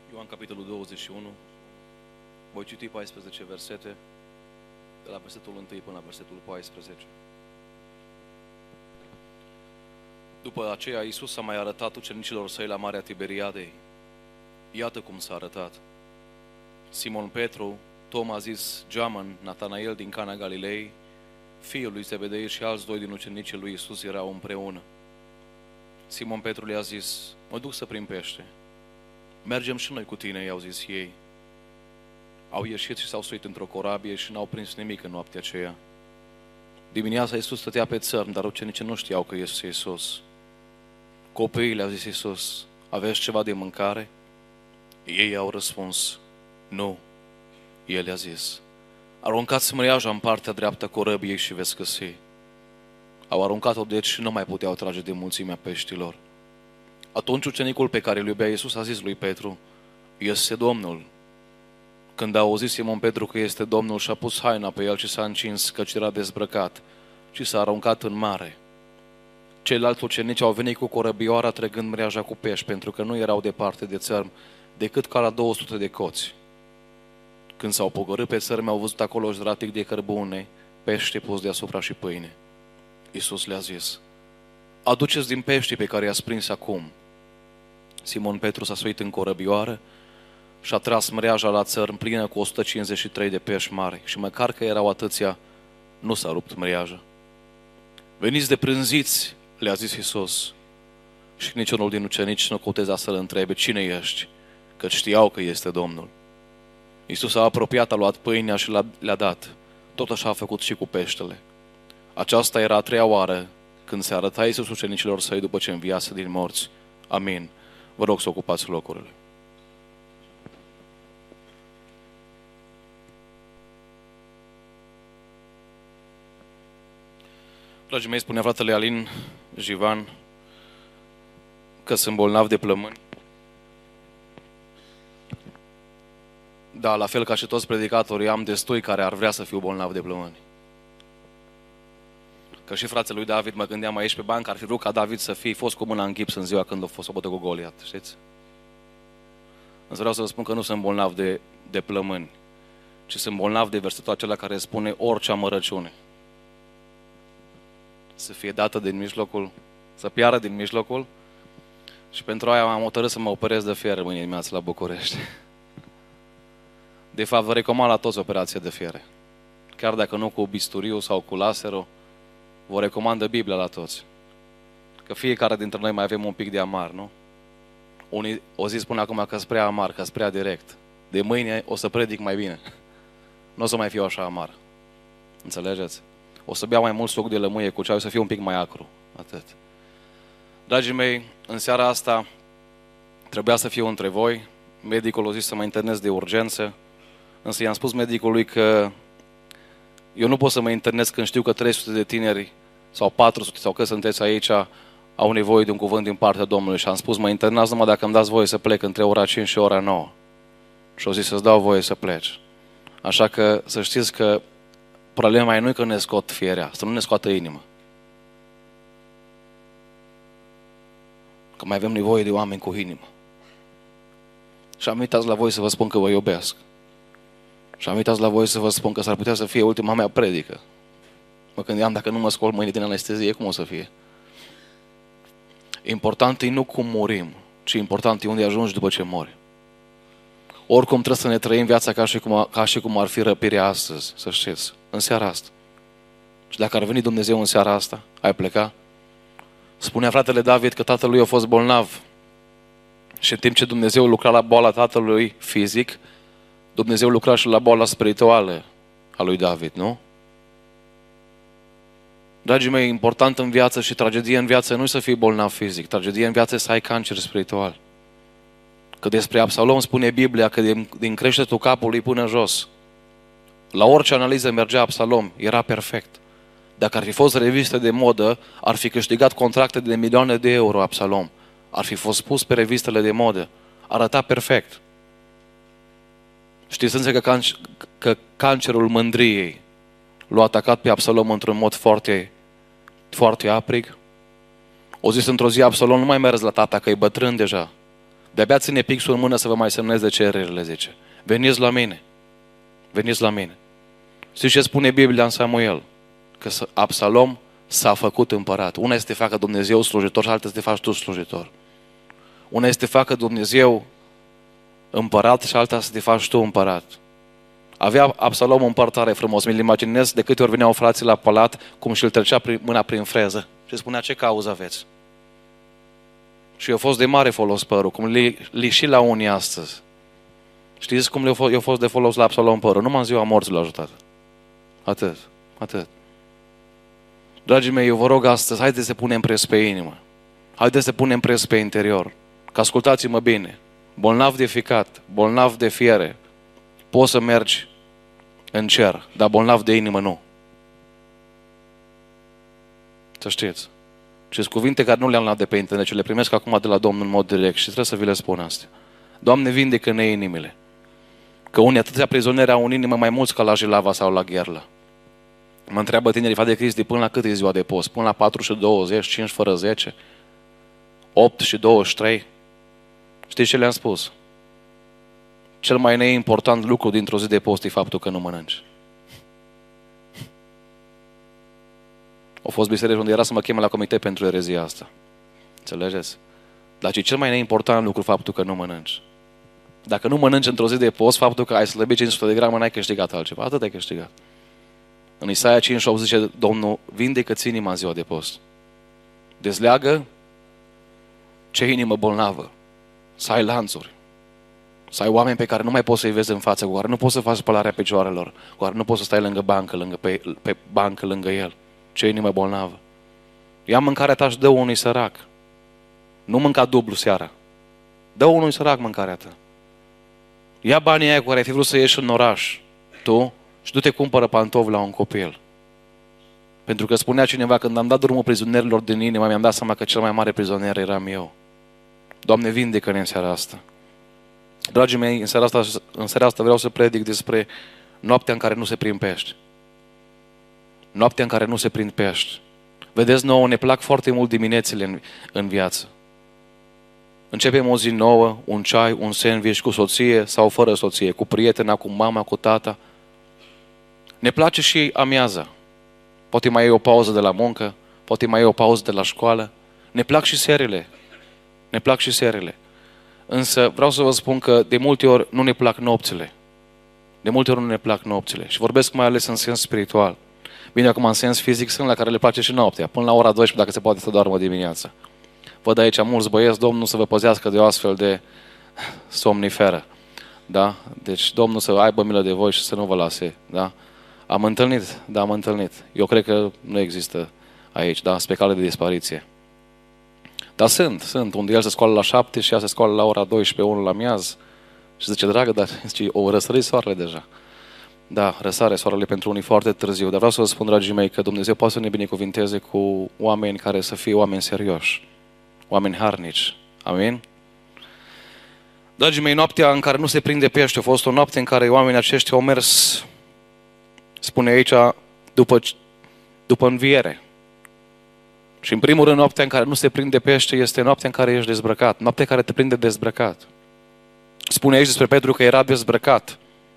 Ioan, capitolul 21, voi citi 14 versete, de la versetul 1 până la versetul 14. După aceea, Iisus s-a mai arătat ucenicilor săi la Marea Tiberiadei. Iată cum s-a arătat. Simon Petru, Toma zis Geamăn, Natanael din Cana Galilei, fiul lui Zebedei și alți doi din ucenicii lui Iisus erau împreună. Simon Petru le-a zis, mă duc să prind pește. Mergem și noi cu tine, i-au zis ei. Au ieșit și s-au suit într-o corabie și n-au prins nimic în noaptea aceea. Dimineața Iisus stătea pe țărm, dar ucenicii nu știau că este Iisus. Copiii, le-a zis Iisus, aveți ceva de mâncare? Ei au răspuns, nu. El le-a zis, aruncați mreaja în partea dreaptă a corăbiei și veți găsi. Au aruncat-o deci și nu mai puteau trage de mulțimea peștilor. Atunci ucenicul pe care îl iubea Iisus a zis lui Petru, este Domnul. Când a auzit Simon Petru că este Domnul, și-a pus haina pe el și s-a încins, căci era dezbrăcat, și s-a aruncat în mare. Ceilalți ucenici au venit cu corăbioara trăgând mreaja cu pești, pentru că nu erau departe de țărm, decât ca la 200 de coți. Când s-au pogorât pe țărm, au văzut acolo jdratic de cărbune, pește pus deasupra și pâine. Iisus le-a zis, aduceți din peștii pe care i-ați prins acum. Simon Petru s-a suit în corăbioară și a tras mreaja la țărm plină cu 153 de pești mari și măcar că erau atâția, nu s-a rupt mreaja. Veniți de prânziți, le-a zis Iisus. Și niciunul din ucenici nu cuteza să-l întrebe, cine ești? Că știau că este Domnul. Iisus a apropiat, a luat pâinea și le-a dat. Tot așa a făcut și cu peștele. Aceasta era a treia oară când se arăta Iisus ucenicilor săi după ce înviase din morți. Amin. Vă rog să ocupați locurile. Dragii mei, spunea fratele Alin Jivan că sunt bolnav de plămâni. Da, la fel ca și toți predicatorii, am destui care ar vrea să fiu bolnav de plămâni. Că și fratele lui David, mă gândeam aici pe bancă, ar fi vrut ca David să fie fost cu mâna în gips în ziua când a fost o bătă cu Goliat, știți? Însă vreau să vă spun că nu sunt bolnav de plămâni, ci sunt bolnav de versetul acela care spune orice amărăciune să fie dată din mijlocul, să piară din mijlocul, și pentru aia am hotărât să mă operez de fiere mâine dimineață la București. De fapt, vă recomand la toți operația de fiere. Chiar dacă nu cu bisturiu sau cu laserul, vă recomandă Biblia la toți. Că fiecare dintre noi mai avem un pic de amar, nu? Unii o zi spun acum că sunt prea amar, că sunt prea direct. De mâine o să predic mai bine. Nu o să mai fiu așa amar. Înțelegeți? O să beau mai mult suc de lămâie cu ceai, o să fiu un pic mai acru. Atât. Dragii mei, în seara asta trebuia să fiu între voi. Medicul a zis să mă internez de urgență. Însă i-am spus medicului că eu nu pot să mă internez când știu că 300 de tineri sau 400 sau că sunteți aici au nevoie de un cuvânt din partea Domnului. Și am spus, mă internați numai dacă îmi dați voie să plec între ora 5 și ora 9. Și au zis să-ți dau voie să pleci. Așa că să știți că problema nu e că ne scot fierea, să nu ne scoată inima. Că mai avem nevoie de oameni cu inimă. Și am uitat la voi să vă spun că vă iubesc. Și am uitat la voi să vă spun că s-ar putea să fie ultima mea predică. Mă gândeam, dacă nu mă scol mâine din anestezie, cum o să fie? Important e nu cum murim, ci important e unde ajungi după ce mori. Oricum trebuie să ne trăim viața ca și cum ar fi răpirea astăzi, să știți, în seara asta. Și dacă ar veni Dumnezeu în seara asta, ai pleca? Spunea fratele David că tatălui a fost bolnav. Și în timp ce Dumnezeu lucra la boala tatălui fizic, Dumnezeu lucra și la boala spirituală a lui David, nu? Dragii mei, important în viață și tragedie în viață nu e să fii bolnav fizic. Tragedie în viață e să ai cancer spiritual. Că despre Absalom spune Biblia că din creștetul capului până jos, la orice analiză mergea Absalom, era perfect. Dacă ar fi fost revistă de modă, ar fi câștigat contracte de milioane de euro Absalom. Ar fi fost pus pe revistele de modă. Arăta perfect. Știți însă că cancerul mândriei l-a atacat pe Absalom într-un mod foarte, foarte aprig? O zis într-o zi Absalom, nu mai mergi la tata, că e bătrân deja. De-abia ține pixul în mână să vă mai semnez de cererile, zice. Veniți la mine. Veniți la mine. Știți ce spune Biblia în Samuel? Că Absalom s-a făcut împărat. Una este să te facă Dumnezeu slujitor și alta să te faci tu slujitor. Una este să te facă Dumnezeu împărat și alta să te faci tu împărat. Avea Absalom un păr tare frumos. Mi-l imaginez de câte ori veneau frații la palat, cum și-l trecea mâna prin freză. Și spunea, ce cauză aveți? Și i-a fost de mare folos părul, cum li și la unii astăzi. Știți cum i-a fost de folos la Absalom părul? Numai în ziua morții l-a ajutat. Atât, atât. Dragii mei, eu vă rog astăzi, haideți să punem preț pe inimă. Haideți să punem preț pe interior. Că ascultați-mă bine. Bolnav de ficat, bolnav de fiere, poți să mergi în cer, dar bolnav de inimă nu. Să știți. Și sunt cuvinte care nu le-am luat de pe internet, ci le primesc acum de la Domnul în mod direct și trebuie să vi le spun astea. Doamne, vindecă-ne inimile. Că unii atâția prizonieri au în inimă mai mulți ca la Jilava sau la Gherla. Mă întreabă tinerii, frate Cristi, până la cât e ziua de post? Până la 4 și 20, 5 fără 10, 8 și 23? Știți ce le-am spus? Cel mai neimportant lucru dintr-o zi de post e faptul că nu mănânci. Au fost biserici unde era să mă cheme la comitet pentru erezia asta. Înțelegeți? Dar ce cel mai neimportant lucru faptul că nu mănânci. Dacă nu mănânci într-o zi de post, faptul că ai slăbit 500 de grame, n-ai câștigat altceva. Atât ai câștigat. În Isaia 5:8 zice, Domnul, vindecă-ți inima în ziua de post. Dezleagă ce inimă bolnavă. Să ai lanțuri. Să ai oameni pe care nu mai poți să-i vezi în față, cu care nu poți să faci spălarea picioarelor, cu care nu poți să stai lângă bancă, pe bancă lângă el. Ce inimă bolnavă. Ia mâncarea ta și dă unui sărac. Nu mânca dublu seara. Dă unui sărac mâncarea ta. Ia banii aia cu care ai fi vrut să ieși în oraș, tu, și du-te cumpără pantofi la un copil. Pentru că spunea cineva, când am dat drumul prizonierilor din inimă, mi-am dat seama că cel mai mare prizonier eram eu. Doamne, vindecă-ne în seara asta. Dragii mei, în seara asta vreau să predic despre noaptea în care nu se prind pești. Noaptea în care nu se prind pești. Vedeți, nouă ne plac foarte mult diminețile în viață. Începem o zi nouă, un ceai, un sandwich cu soție sau fără soție, cu prietena, cu mama, cu tata. Ne place și amiaza. Poate mai e o pauză de la muncă, poate mai e o pauză de la școală. Ne plac și serile. Ne plac și serile. Însă vreau să vă spun că de multe ori nu ne plac nopțile. De multe ori nu ne plac nopțile. Și vorbesc mai ales în sens spiritual. Bine, acum în sens fizic sunt la care le place și noaptea. Până la ora 12, dacă se poate, să doarmă dimineața. Văd aici mulți băieți, Domnul să vă păzească de o astfel de somniferă. Da? Deci Domnul să aibă milă de voi și să nu vă lase. Da? Am întâlnit? Da, am întâlnit. Eu cred că nu există aici, da? Pe cale de dispariție. Dar sunt. Unde el se scoală la 7 și ea se scoală la ora 12, 1 la miaz. Și zice, dragă, dar o răsărit soarele deja. Da, răsare soarele pentru unii foarte târziu. Dar vreau să vă spun, dragii mei, că Dumnezeu poate să ne binecuvinteze cu oameni care să fie oameni serioși. Oameni harnici. Amin? Dragii mei, noaptea în care nu se prinde pește a fost o noapte în care oamenii aceștia au mers, spune aici, după înviere. Și în primul rând, noaptea în care nu se prinde pește este noaptea în care ești dezbrăcat. Noaptea care te prinde dezbrăcat. Spune aici despre Petru că era dezbrăcat.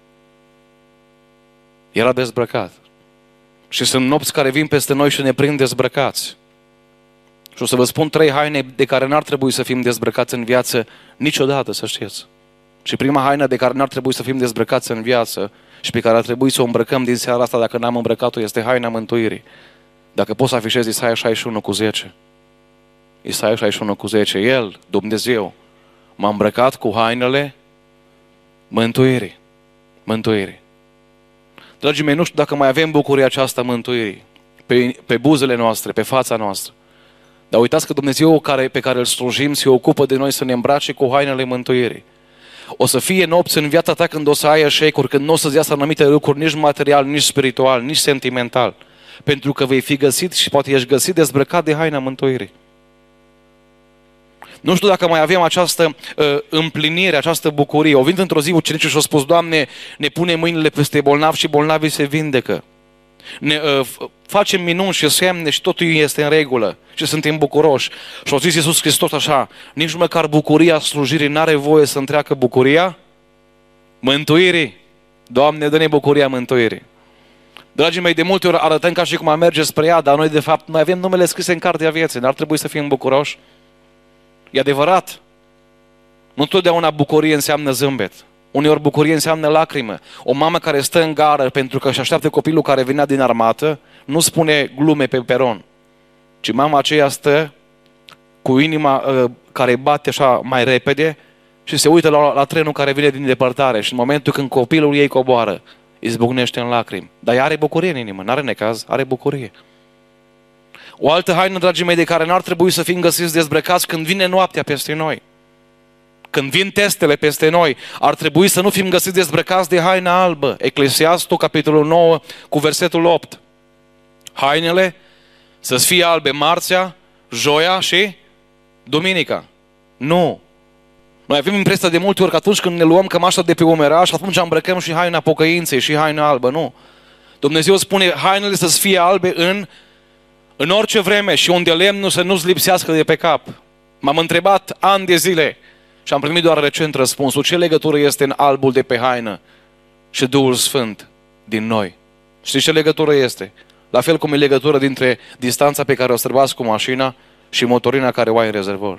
Era dezbrăcat. Și sunt nopți care vin peste noi și ne prind dezbrăcați. Și o să vă spun 3 haine de care n-ar trebui să fim dezbrăcați în viață niciodată, să știți. Și prima haină de care n-ar trebui să fim dezbrăcați în viață și pe care ar trebui să o îmbrăcăm din seara asta dacă n-am îmbrăcat-o este haina mântuirii. Dacă poți să afișezi Isaia 61:10. Isaia 61:10. El, Dumnezeu, m-a îmbrăcat cu hainele mântuirii. Mântuirii. Dragii mei, nu știu dacă mai avem bucuria aceasta mântuirii pe buzele noastre, pe fața noastră. Dar uitați că Dumnezeu pe care îl slujim se ocupă de noi să ne îmbrace cu hainele mântuirii. O să fie nopți în viața ta când o să ai eșecuri, când nu o să-ți iasă anumite lucruri, nici material, nici spiritual, nici sentimental. Pentru că vei fi găsit și poate ești găsit dezbrăcat de haina mântuirii. Nu știu dacă mai avem această împlinire, această bucurie. O venit într-o zi ucenicii și au spus, Doamne, ne pune mâinile peste bolnavi și bolnavii se vindecă. facem minuni și semne și totul este în regulă și suntem bucuroși. Și a zis Iisus Hristos așa, nici măcar bucuria slujirii n-are voie să întreacă bucuria mântuirii. Doamne, dă-ne bucuria mântuirii. Dragii mei, de multe ori arătăm ca și cum am merge spre ea, dar noi de fapt noi avem numele scrise în cartea vieții, n-ar trebui să fim bucuroși? E adevărat. Nu totdeauna bucurie înseamnă zâmbet. Uneori bucurie înseamnă lacrimă. O mamă care stă în gară pentru că își așteaptă copilul care venea din armată, nu spune glume pe peron, ci mama aceea stă cu inima care bate așa mai repede și se uită la trenul care vine din depărtare și în momentul când copilul ei coboară, izbucnește în lacrimi. Dar ea are bucurie în inimă, n-are necaz, are bucurie. O altă haină, dragii mei, de care n-ar trebui să fim găsiți dezbrăcați când vine noaptea peste noi. Când vin testele peste noi, ar trebui să nu fim găsiți dezbrăcați de haina albă. Eclesiastul, capitolul 9, cu versetul 8. Hainele să-ți fie albe marțea, joia și duminica. Nu. Noi avem impresia de multe ori că atunci când ne luăm cămașa de pe umeraș, atunci îmbrăcăm și haina pocăinței și haina albă. Nu. Dumnezeu spune hainele să-ți fie albe în orice vreme și unde lemnul să nu-ți lipsească de pe cap. M-am întrebat ani de zile și am primit doar recent răspunsul. Ce legătură este în albul de pe haină și Duhul Sfânt din noi? Știți ce legătură este? La fel cum e legătură dintre distanța pe care o străbați cu mașina și motorina care o ai în rezervor.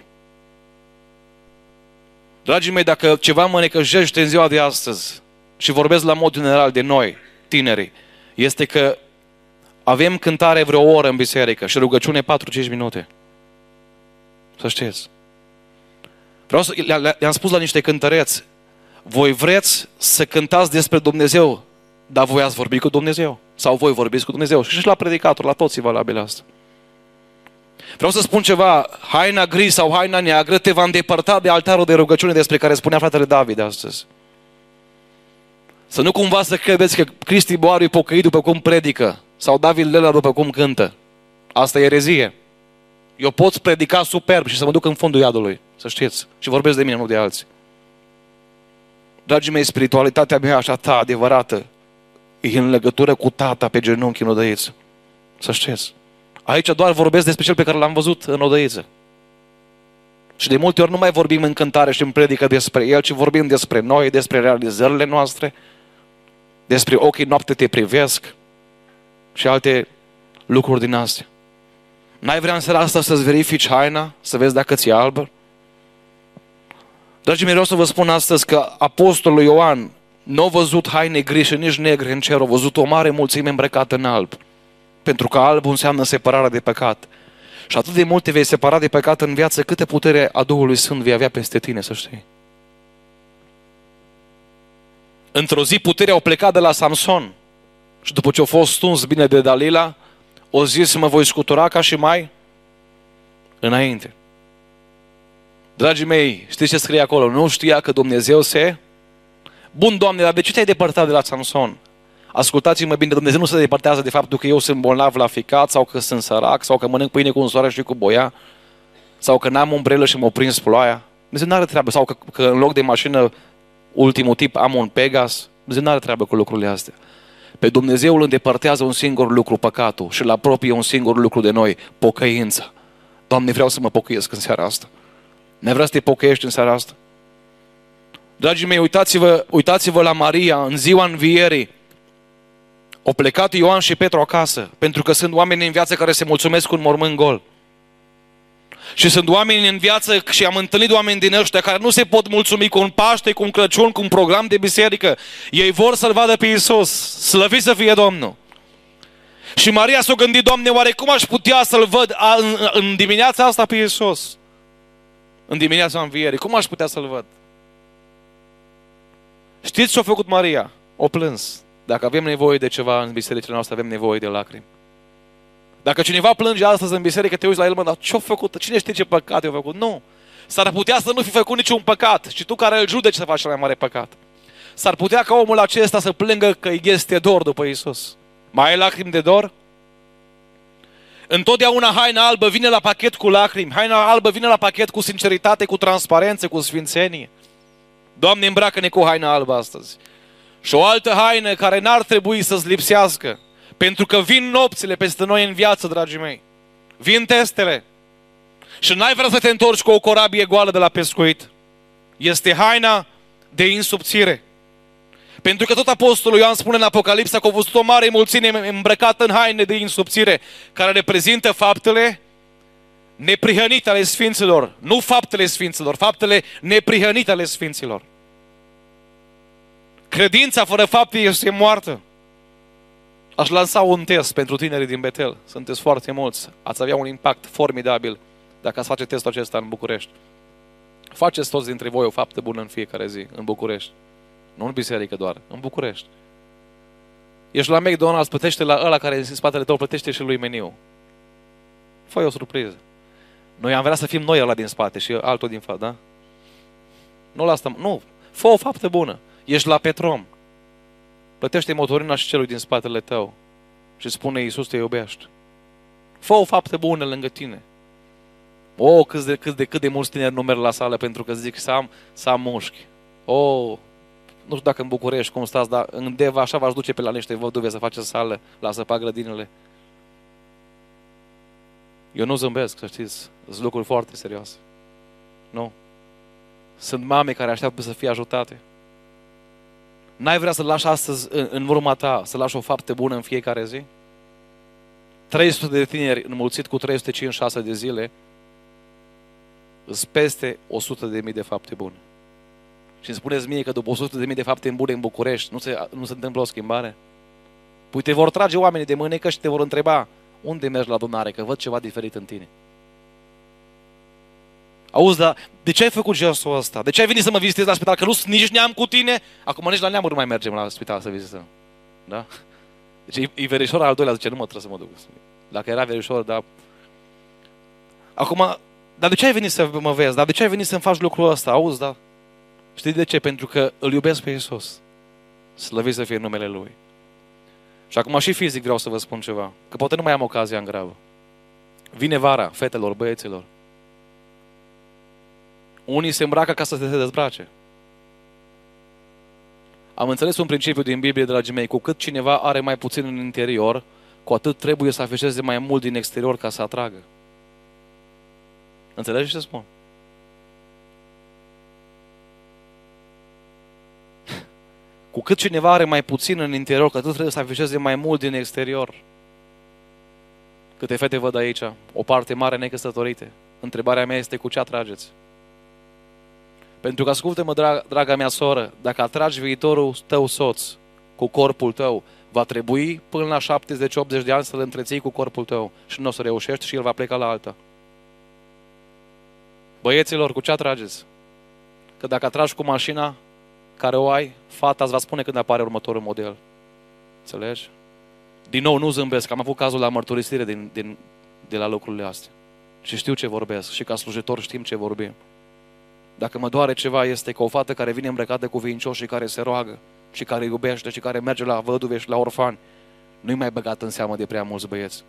Dragii mei, dacă ceva mă necăjește în ziua de astăzi și vorbesc la mod general de noi, tinerii, este că avem cântare vreo oră în biserică și rugăciune 4-5 minute. Să știți. Le-am spus la niște cântăreți, voi vreți să cântați despre Dumnezeu, dar voi ați vorbit cu Dumnezeu? Sau voi vorbiți cu Dumnezeu? Și la predicator, la toți e valabil asta. Vreau să spun ceva, haina gri sau haina neagră te va îndepărta de altarul de rugăciune despre care spunea fratele David astăzi. Să nu cumva să credeți că Cristi Boaru e pocăit după cum predică sau David Lela după cum cântă. Asta e erezie. Eu pot predica superb și să mă duc în fundul iadului, să știți. Și vorbesc de mine, nu de alții. Dragii mei, spiritualitatea mea așa ta adevărată e în legătură cu tata pe genunchi în odăiță. Să știți. Aici doar vorbesc despre cel pe care l-am văzut în odăiță. Și de multe ori nu mai vorbim în cântare și în predică despre el, ci vorbim despre noi, despre realizările noastre, despre ochii noapte te privesc și alte lucruri din astea. N-ai vrea în seara asta să-ți verifici haina, să vezi dacă ți-e albă? Dragii mei, vreau să vă spun astăzi că apostolul Ioan nu a văzut haine gri și nici negre în cer, a văzut o mare mulțime îmbrăcată în alb. Pentru că albul înseamnă separarea de păcat. Și atât de mult te vei separa de păcat în viață, câtă putere a Duhului Sfânt vei avea peste tine, să știi. Într-o zi puterea a plecat de la Samson și după ce a fost stuns bine de Dalila, o zis, mă voi scutura ca și mai înainte. Dragii mei, știți ce scrie acolo? Nu știa că Dumnezeu se... Bun, Doamne, dar de ce te-ai depărtat de la Samson? Ascultați-mă bine, Dumnezeu nu se depărtează de faptul că eu sunt bolnav la ficat, sau că sunt sărac, sau că mănânc pâine cu unsoare și cu boia, sau că n-am umbrelă și m-a prins ploaia. Dumnezeu nu are treabă. Sau că în loc de mașină ultimul tip am un Pegas. Dumnezeu nu are treabă cu lucrurile astea. Pe Dumnezeu îl îndepărtează un singur lucru, păcatul, și îl apropie un singur lucru de noi, pocăința. Doamne, vreau să mă pocăiesc în seara asta. Ne vrea să te pocăiești în seara asta? Dragii mei, uitați-vă la Maria în ziua învierii. Au plecat Ioan și Petru acasă, pentru că sunt oameni în viață care se mulțumesc cu un mormânt gol. Și sunt oameni în viață și am întâlnit oameni din ăștia care nu se pot mulțumi cu un Paște, cu un Crăciun, cu un program de biserică. Ei vor să-L vadă pe Iisus. Slăvit să fie Domnul. Și Maria s-a gândit, Doamne, oare cum aș putea să-L văd în dimineața asta pe Iisus? În dimineața învierii. Cum aș putea să-L văd? Știți ce a făcut Maria? O plâns. Dacă avem nevoie de ceva în bisericile noastre, avem nevoie de lacrimi. Dacă cineva plânge astăzi în biserică, te uiți la el, mă, dar ce-a făcut? Cine știe ce păcat a făcut? Nu. S-ar putea să nu fi făcut niciun păcat. Și tu care îl judeci să faci cel mai mare păcat. S-ar putea ca omul acesta să plângă că îi este dor după Iisus. Mai ai lacrimi de dor? Întotdeauna haina albă vine la pachet cu lacrimi. Haina albă vine la pachet cu sinceritate, cu transparență, cu sfințenie. Doamne, îmbracă-ne cu haina albă astăzi. Și o altă haină care n-ar trebui să-ți lipsească, Pentru că vin nopțile peste noi în viață, dragii mei. Vin testele. Și n-ai vrea să te întorci cu o corabie goală de la pescuit. Este haina de insubțire. Pentru că tot Apostolul Ioan spune în Apocalipsa că a văzut o mare mulțime îmbrăcată în haine de insubțire, care reprezintă faptele neprihănite ale Sfinților. Nu faptele Sfinților, faptele neprihănite ale Sfinților. Credința fără fapte este moartă. Aș lansa un test pentru tinerii din Betel. Sunteți foarte mulți. Ați avea un impact formidabil dacă ați face testul acesta în București. Faceți toți dintre voi o faptă bună în fiecare zi, în București. Nu în biserică doar, în București. Ești la McDonald's, plătește la ăla care e în spatele tău, plătește și lui meniu. Fă-i o surpriză. Noi am vrea să fim noi ăla din spate și altul din față, da? Nu la asta, nu. Fă o faptă bună. Ești la Petrom. Plătește motorina și celui din spatele tău. Și spune, Iisus te iubește. Fă o faptă bună lângă tine. Cât de mulți tineri nu merg la sală pentru că zic să am mușchi. Nu știu dacă în București cum stați, dar în Deva așa v-aș duce pe la niște văduve să faceți sală, la săpa grădinile. Eu nu zâmbesc, să știți. Sunt lucruri foarte serioase. Nu. Sunt mame care așteaptă să fie ajutate. N-ai vrea să lași astăzi în urma ta, să lași o faptă bună în fiecare zi? 300 de tineri înmulțit cu 356 de zile îs peste 100.000 de fapte bune. Și îmi spuneți mie că după 100.000 de fapte bune în București nu se întâmplă o schimbare? Păi te vor trage oamenii de mânecă și te vor întreba unde mergi la adunare, că văd ceva diferit în tine. Auzi, dar de ce ai făcut gestul ăsta? De ce ai venit să mă vizitezi la spital? Că nu nici neam cu tine? Acum nici la neamuri nu mai mergem la spital să vizităm. Da? Deci e verișorul al doilea, zice, nu mă trebuie să mă duc. Dacă era verișor, dar... Acum, dar de ce ai venit să mă vezi? Dar de ce ai venit să-mi faci lucrul ăsta? Auzi, da? Știi de ce? Pentru că îl iubesc pe Iisus. Slăvit să fie numele Lui. Și acum și fizic vreau să vă spun ceva. Că poate nu mai am ocazia în gravă. Vine vara, fetelor, băieților. Unii se îmbracă ca să se dezbrace. Am înțeles un principiu din Biblie, dragii mei. Cu cât cineva are mai puțin în interior, cu atât trebuie să afișeze mai mult din exterior ca să atragă. Înțelegi ce spun? Cu cât cineva are mai puțin în interior, cu atât trebuie să afișeze mai mult din exterior. Câte fete văd aici, o parte mare necăsătorite. Întrebarea mea este cu ce atrageți? Pentru că, ascultă-mă, draga mea soră, dacă atragi viitorul tău soț cu corpul tău, va trebui până la 70-80 de ani să-l întreții cu corpul tău și nu o să reușești și el va pleca la alta. Băieților, cu ce atrageți? Că dacă atragi cu mașina care o ai, fata îți va spune când apare următorul model. Înțelegi? Din nou, nu zâmbesc, am avut cazul la mărturisire de la lucrurile astea. Și știu ce vorbesc și ca slujitor știm ce vorbim. Dacă mă doare ceva, este că o fată care vine îmbrăcată cu vincios și care se roagă și care iubește și care merge la văduve și la orfani, nu-i mai băgat în seamă de prea mulți băieți.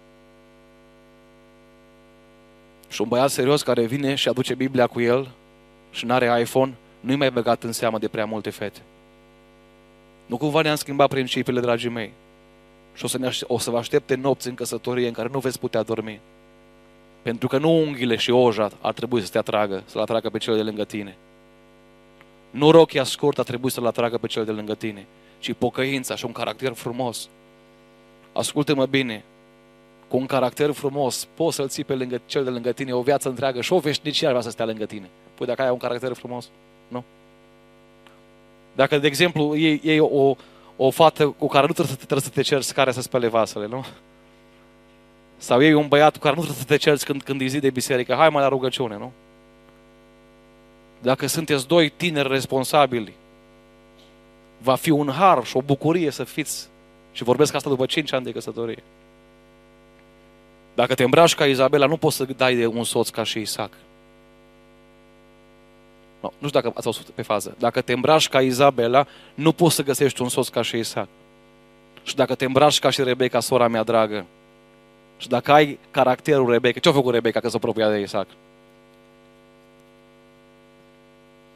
Și un băiat serios care vine și aduce Biblia cu el și n-are iPhone, nu-i mai băgat în seamă de prea multe fete. Nu cumva ne-am schimbat principiile, dragii mei. Și o să vă aștepte nopți în căsătorie în care nu veți putea dormi. Pentru că nu unghiile și oja ar trebui să te atragă, să-l atragă pe cel de lângă tine. Nu rochia scurt ar trebui să-l atragă pe cel de lângă tine, ci pocăința și un caracter frumos. Ascultă-mă bine, cu un caracter frumos poți să-l ții pe lângă cel de lângă tine o viață întreagă și o veșnicie ar vrea să stea lângă tine. Păi dacă ai un caracter frumos, nu? Dacă, de exemplu, iei o fată cu care nu trebuie să te ceri care să spele vasele, nu? Sau iei un băiat cu care nu trebuie să te ceri când e zi de biserică, hai mai la rugăciune, nu? Dacă sunteți doi tineri responsabili, va fi un har și o bucurie să fiți, și vorbesc asta după 5 ani de căsătorie. Dacă te îmbraci ca Izabela, nu poți să dai de un soț ca și Isaac. Nu știu dacă ați auzit pe fază. Dacă te îmbraci ca Izabela, nu poți să găsești un soț ca și Isaac. Și dacă te îmbraci ca și Rebecca, sora mea dragă, și dacă ai caracterul Rebecca, ce-a făcut Rebecca că s-a apropiat de Isaac?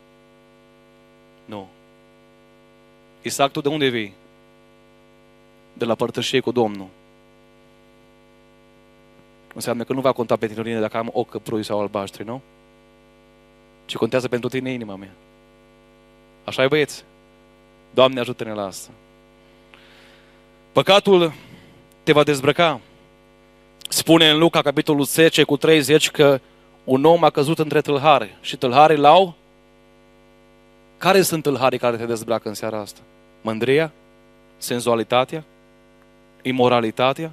Nu. Isaac, tu de unde vii? de la părtășie cu Domnul, înseamnă că nu va conta pentru tine dacă am ochi căprui sau albaștri, nu? Ci contează pentru tine inima mea. Așa e, băieți? Doamne, ajută-ne la asta. Păcatul te va dezbrăca. Spune în Luca, capitolul 10, cu 30, că un om a căzut între tâlhari și tâlharii l-au. Care sunt tâlharii care te dezbracă în seara asta? Mândria? Senzualitatea? Imoralitatea?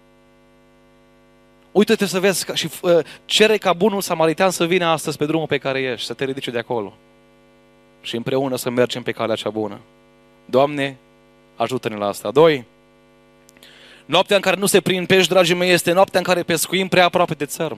Uită-te să vezi și cere ca bunul samaritan să vină astăzi pe drumul pe care ești, să te ridice de acolo. Și împreună să mergem pe calea cea bună. Doamne, ajută-ne la asta. 2. Noaptea în care nu se prind pești, dragii mei, este noaptea în care pescuim prea aproape de țărm.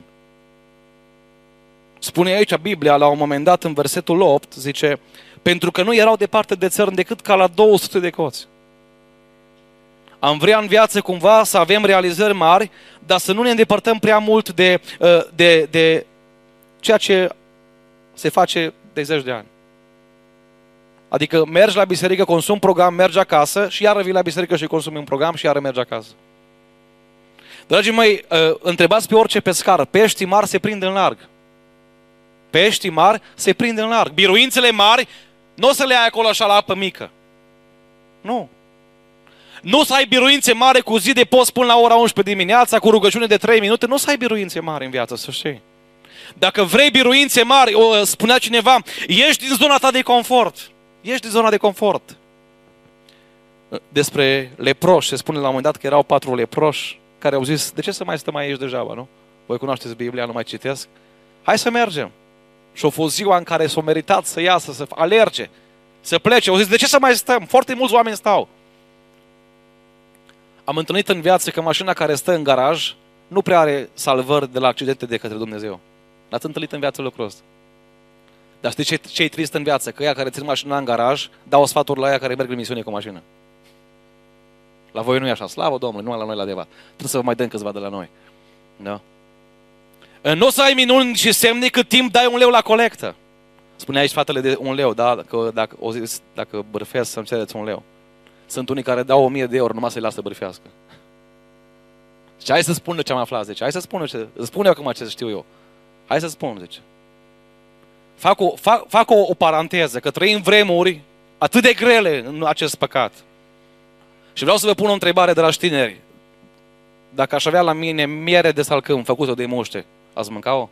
Spune aici Biblia, la un moment dat, în versetul 8, zice, pentru că nu erau departe de țărm decât ca la 200 de coți. Am vrea în viață cumva să avem realizări mari, dar să nu ne îndepărtăm prea mult de ceea ce se face de zeci de ani. Adică mergi la biserică, consumi program, mergi acasă și iară vii la biserică și consumi un program și iară mergi acasă. Dragii mei, întrebați pe orice pescar, peștii mari se prind în larg. Peștii mari se prind în larg. Biruințele mari nu o să le ai acolo așa la apă mică. Nu. Nu să ai biruințe mari cu zi de post până la ora 11 dimineața, cu rugăciune de 3 minute, nu să ai biruințe mari în viață, să știi. Dacă vrei biruințe mari, spunea cineva, ieși din zona ta de confort. Ieși din zona de confort. Despre leproși, se spune la un moment dat că erau 4 leproși care au zis, de ce să mai stăm aici degeaba, nu? Voi cunoașteți Biblia, nu mai citesc. Hai să mergem. Și-a fost ziua în care s-a meritat să iasă, să alerge, să plece. Au zis, de ce să mai stăm? Foarte mulți oameni stau. Am întâlnit în viață că mașina care stă în garaj nu prea are salvări de la accidente de către Dumnezeu. L-ați întâlnit în viață lucrul ăsta. Dar știi ce e trist în viață? Că ea care țin mașina în garaj dau sfaturi la ea care merg în misiune cu mașină. La voi nu e așa. Slavă Domnului, numai la noi la Deva. Trebuie să vă mai dăm câțiva de la noi. Da? Nu o să ai minuni și semne cât timp dai 1 leu la colectă. Spunea aici fratele de 1 leu, da? Dacă bârfesc să-mi cereți 1 leu. Sunt unii care dau 1000 de euro numai să-i lasă bârfească. Și hai să spună ce am aflat, zice. Hai să spună ce... Spune acum ce știu eu. Hai să spun, zice. Fac o paranteză, că trăim vremuri atât de grele în acest păcat. Și vreau să vă pun o întrebare de la tineri. Dacă aș avea la mine miere de salcâm făcută de muște, ați mânca-o?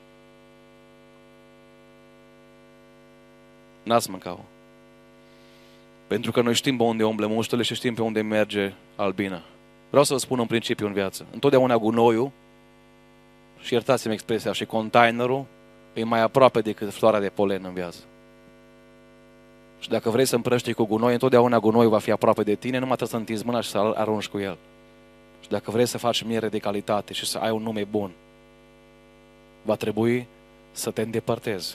N-ați mânca-o. Pentru că noi știm pe unde umblă muștele și știm pe unde merge albina. Vreau să vă spun un principiu în viață. Întotdeauna gunoiul, și iertați-mi expresia, și containerul e mai aproape decât floarea de polen în viață. Și dacă vrei să împrăști cu gunoi, întotdeauna gunoiul va fi aproape de tine, numai trebuie să întinzi mâna și să arunci cu el. Și dacă vrei să faci miere de calitate și să ai un nume bun, va trebui să te îndepărtezi.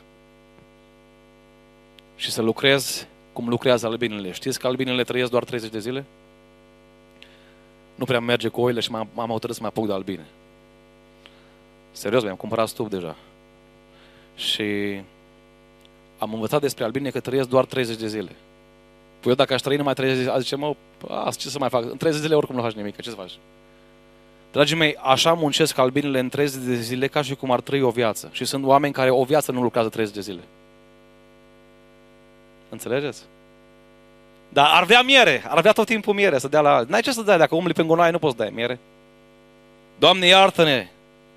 Și să lucrezi cum lucrează albinele. Știți că albinele trăiesc doar 30 de zile? Nu prea merge cu oile și m-am hotărât să mă apuc de albine. Serios, mi-am cumpărat stup deja. Și am învățat despre albine că trăiesc doar 30 de zile. Păi eu dacă aș trăi numai 30 de zile, zice, ce să mai fac? În 30 de zile oricum nu faci nimic, ce să faci? Dragii mei, așa muncesc albinele în 30 de zile ca și cum ar trăi o viață. Și sunt oameni care o viață nu lucrează 30 de zile. Înțelegeți? Dar ar vrea miere, ar vrea tot timpul miere, să dea la alții. N-ai ce să dai, dacă umbli pe gunoaie nu poți da miere. Doamne, iartă-ne!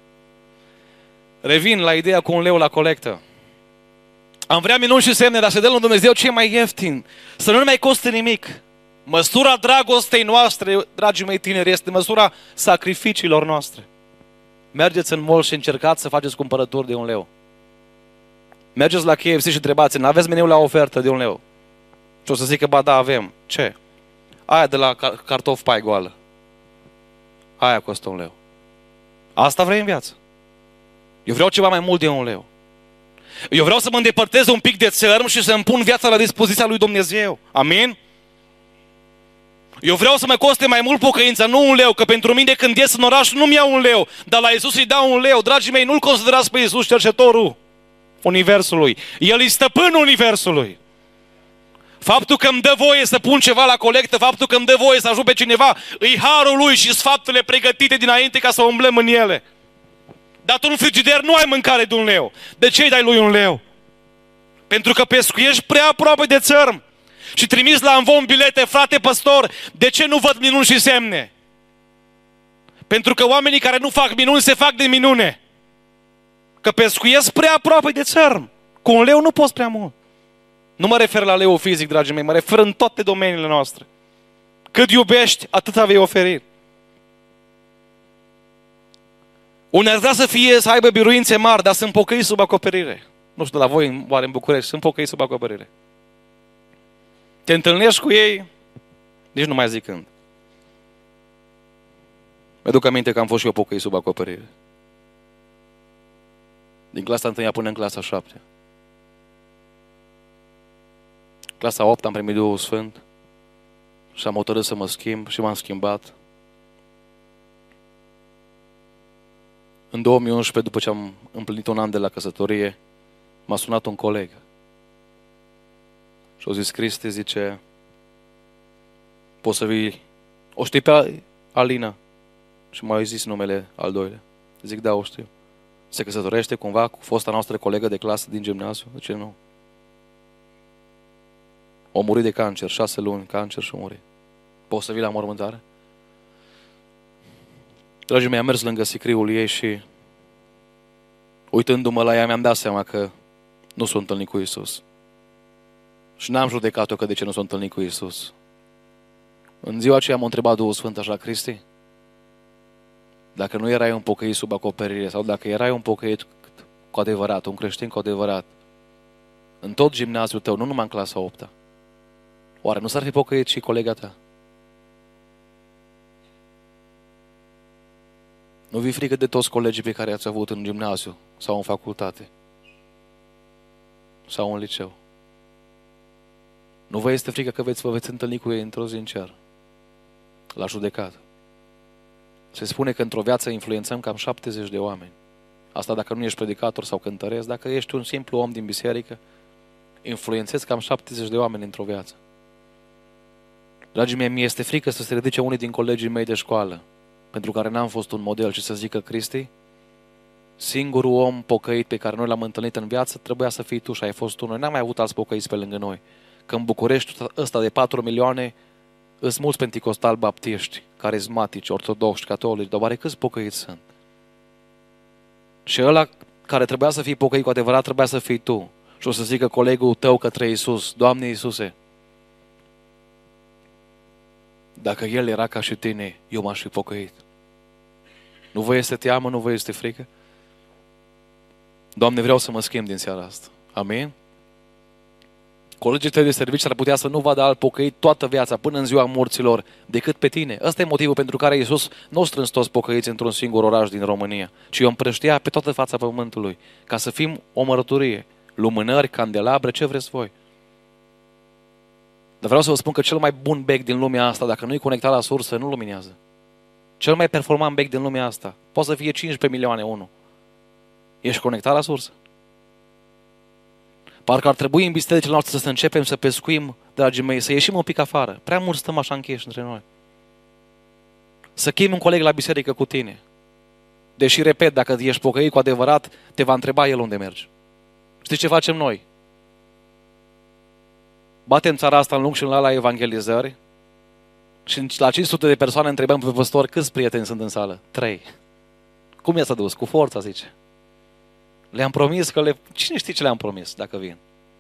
Revin la ideea cu 1 leu la colectă. Am vrea minuni și semne, dar să dăm lui Dumnezeu ce e mai ieftin. Să nu ne mai coste nimic. Măsura dragostei noastre, dragii mei tineri, este măsura sacrificiilor noastre. Mergeți în mall și încercați să faceți cumpărături de 1 leu. Mergeți la KFC și întrebați, n-aveți meniu la ofertă de 1 leu? Și o să zică, ba da, avem. Ce? Aia de la cartof pai goală. Aia costă 1 leu. Asta vrei în viață. Eu vreau ceva mai mult de 1 leu. Eu vreau să mă îndepărtez un pic de țărm și să îmi pun viața la dispoziția lui Dumnezeu. Amin? Eu vreau să mă coste mai mult pocăința, nu 1 leu, că pentru mine când ies în oraș nu-mi iau 1 leu, dar la Iisus îi dau 1 leu. Dragii mei, nu-L considerați pe Iisus cercetorul Universului. El e stăpânul Universului. Faptul că îmi dă voie să pun ceva la colectă, faptul că îmi dă voie să ajut pe cineva, îi harul lui și sfaturile pregătite dinainte ca să umblăm în ele. Dar tu în frigider nu ai mâncare de 1 leu. De ce îi dai lui 1 leu? Pentru că pescuiești prea aproape de țărm și trimiți la învon bilete, frate păstor, de ce nu văd minuni și semne? Pentru că oamenii care nu fac minuni se fac de minune. Că pescuiesc prea aproape de țărm. Cu 1 leu nu poți prea mult. Nu mă refer la leu fizic, dragii mei, mă refer în toate domeniile noastre. Cât iubești, atât vei oferi. Unii ar vrea să aibă biruințe mari, dar sunt pocăiți sub acoperire. Nu știu, de la voi, oare în București, sunt pocăiți sub acoperire. Te întâlnești cu ei, nici nu mai zic când. Mi-aduc aminte că am fost și eu pocăit sub acoperire. Din clasa 1 până în clasa 7. Clasa 8 am primit Duhul Sfânt și am hotărât să mă schimb și m-am schimbat. În 2011, după ce am împlinit 1 an de la căsătorie, m-a sunat un coleg. Și a zis, Cristi, zice, poți să vii, o știi pe Alina? Și m-a zis numele al doilea. Zic, da, o știu. Se căsătorește cumva cu fosta noastră colegă de clasă din gimnaziu? De ce nu? O murit de cancer, 6 luni, cancer și a murit. Poți să vii la mormântare? Dragii mei, am mers lângă sicriul ei și uitându-mă la ea, mi-am dat seama că nu s-a întâlnit cu Iisus. Și n-am judecat-o că de ce nu s-a întâlnit cu Iisus. În ziua aceea m-a întrebat Duhul Sfânt așa, Cristi, dacă nu erai un pocăit sub acoperire sau dacă erai un pocăit cu adevărat, un creștin cu adevărat, în tot gimnaziul tău, nu numai în clasa 8-a, oare nu s-ar fi pocăit și colega ta? Nu vi frică de toți colegii pe care ați avut în gimnaziu sau în facultate sau în liceu? Nu vă este frică că vă veți întâlni cu ei într-o zi în cer, la judecată? Se spune că într-o viață influențăm cam 70 de oameni. Asta dacă nu ești predicator sau cântăresc, dacă ești un simplu om din biserică, influențezi cam 70 de oameni într-o viață. Dragii mei, mi este frică să se ridice unii din colegii mei de școală, pentru care n-am fost un model, și să zică, Cristi, singurul om pocăit pe care noi l-am întâlnit în viață trebuia să fii tu și ai fost tu. Noi n-am mai avut alți pocăiți pe lângă noi. Că în București ăsta de 4 milioane îs mulți penticostali, baptiști, carismatici, ortodoxi, catolici, dar oare câți pocăiți sunt? Și ăla care trebuia să fii pocăit cu adevărat trebuia să fii tu. Și o să zică colegul tău către Iisus, Doamne Iisuse, dacă El era ca și tine, eu m-aș fi pocăit. Nu vă este teamă, nu vă este frică? Doamne, vreau să mă schimb din seara asta. Amin? Colegii tăi de serviciu ar putea să nu vadă alt pocăit toată viața, până în ziua morților, decât pe tine. Ăsta e motivul pentru care Iisus nu a strâns toți pocăiți într-un singur oraș din România, ci o împrăștia pe toată fața pământului, ca să fim o mărturie. Lumânări, candelabre, ce vreți voi. Dar vreau să vă spun că cel mai bun bec din lumea asta, dacă nu e conectat la sursă, nu luminează. Cel mai performant bec din lumea asta, poate să fie 15 milioane, unul. Ești conectat la sursă? Parcă ar trebui în bisericile noastre să începem să pescuim, dragii mei, să ieșim un pic afară. Prea mult stăm așa încheși între noi. Să chemi un coleg la biserică cu tine. Deși, repet, dacă ești pocăit cu adevărat, te va întreba el unde mergi. Știi ce facem noi? Batem țara asta în lung și în la evangelizări și la 500 de persoane întrebăm pe păstor câți prieteni sunt în sală? 3. Cum i-ați adus? Cu forța, zice. Le-am promis că Cine știe ce le-am promis dacă vin?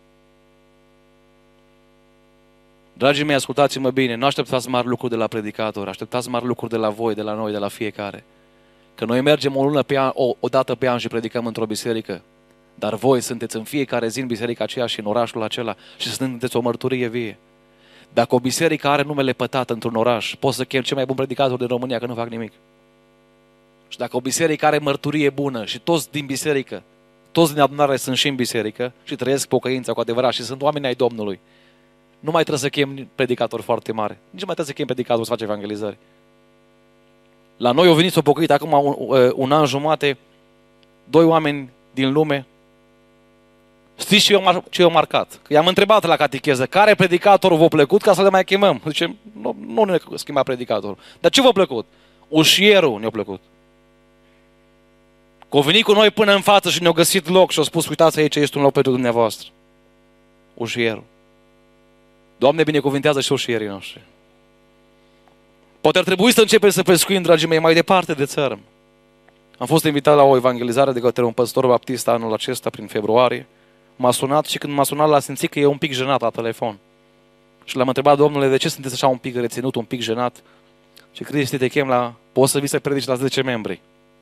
Dragii mei, ascultați-mă bine, nu așteptați mari lucruri de la predicator, așteptați mari lucruri de la voi, de la noi, de la fiecare. Că noi mergem o lună pe an, o dată pe an și predicăm într-o biserică, dar voi sunteți în fiecare zi în biserica aceea și în orașul acela și sunteți o mărturie vie. Dacă o biserică are numele pătat într-un oraș, poți să chem cel mai bun predicator din România, că nu fac nimic. Și dacă o biserică are mărturie bună și toți din biserică, toți din adunare sunt și în biserică și trăiesc pocăința cu adevărat și sunt oameni ai Domnului, nu mai trebuie să chem predicator foarte mare. Nici nu mai trebuie să chem predicator să face evangelizări. La noi au venit s-o pocăit acum un an jumate, 2 oameni din lume Știți ce eu marcat? Că i-am întrebat la catecheză, care predicator v-a plăcut ca să le mai chemăm? Zice, nu ne schimba predicatorul. Dar ce v-a plăcut? Ușierul ne-a plăcut. Că a venit cu noi până în față și ne-a găsit loc și a spus, uitați aici, este un loc pentru dumneavoastră. Ușierul. Doamne, binecuvintează și ușierii noștri. Poate ar trebui să începem să pescuim, dragii mei, mai departe de țărm. Am fost invitat la o evangelizare de către un păstor baptist anul acesta, prin februarie. M-a sunat și când m-a sunat l-a simțit că e un pic jenat la telefon. Și l-am întrebat, domnule, de ce sunteți așa un pic reținut, un pic jenat? Și Cristi, te chem la... Poți să vii să predici la 10 membri?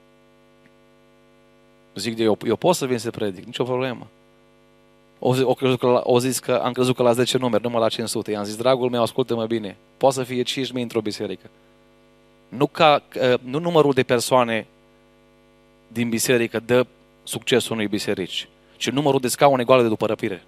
Zic, eu pot să vin să predic, nicio problemă. O zis că am crezut că la 10 numeri, numai la 500. I-am zis, dragul meu, ascultă-mă bine, poate să fie 5.000 într-o biserică. Nu numărul de persoane din biserică dă succesul unei biserici, ci numărul de scaune goale de după răpire.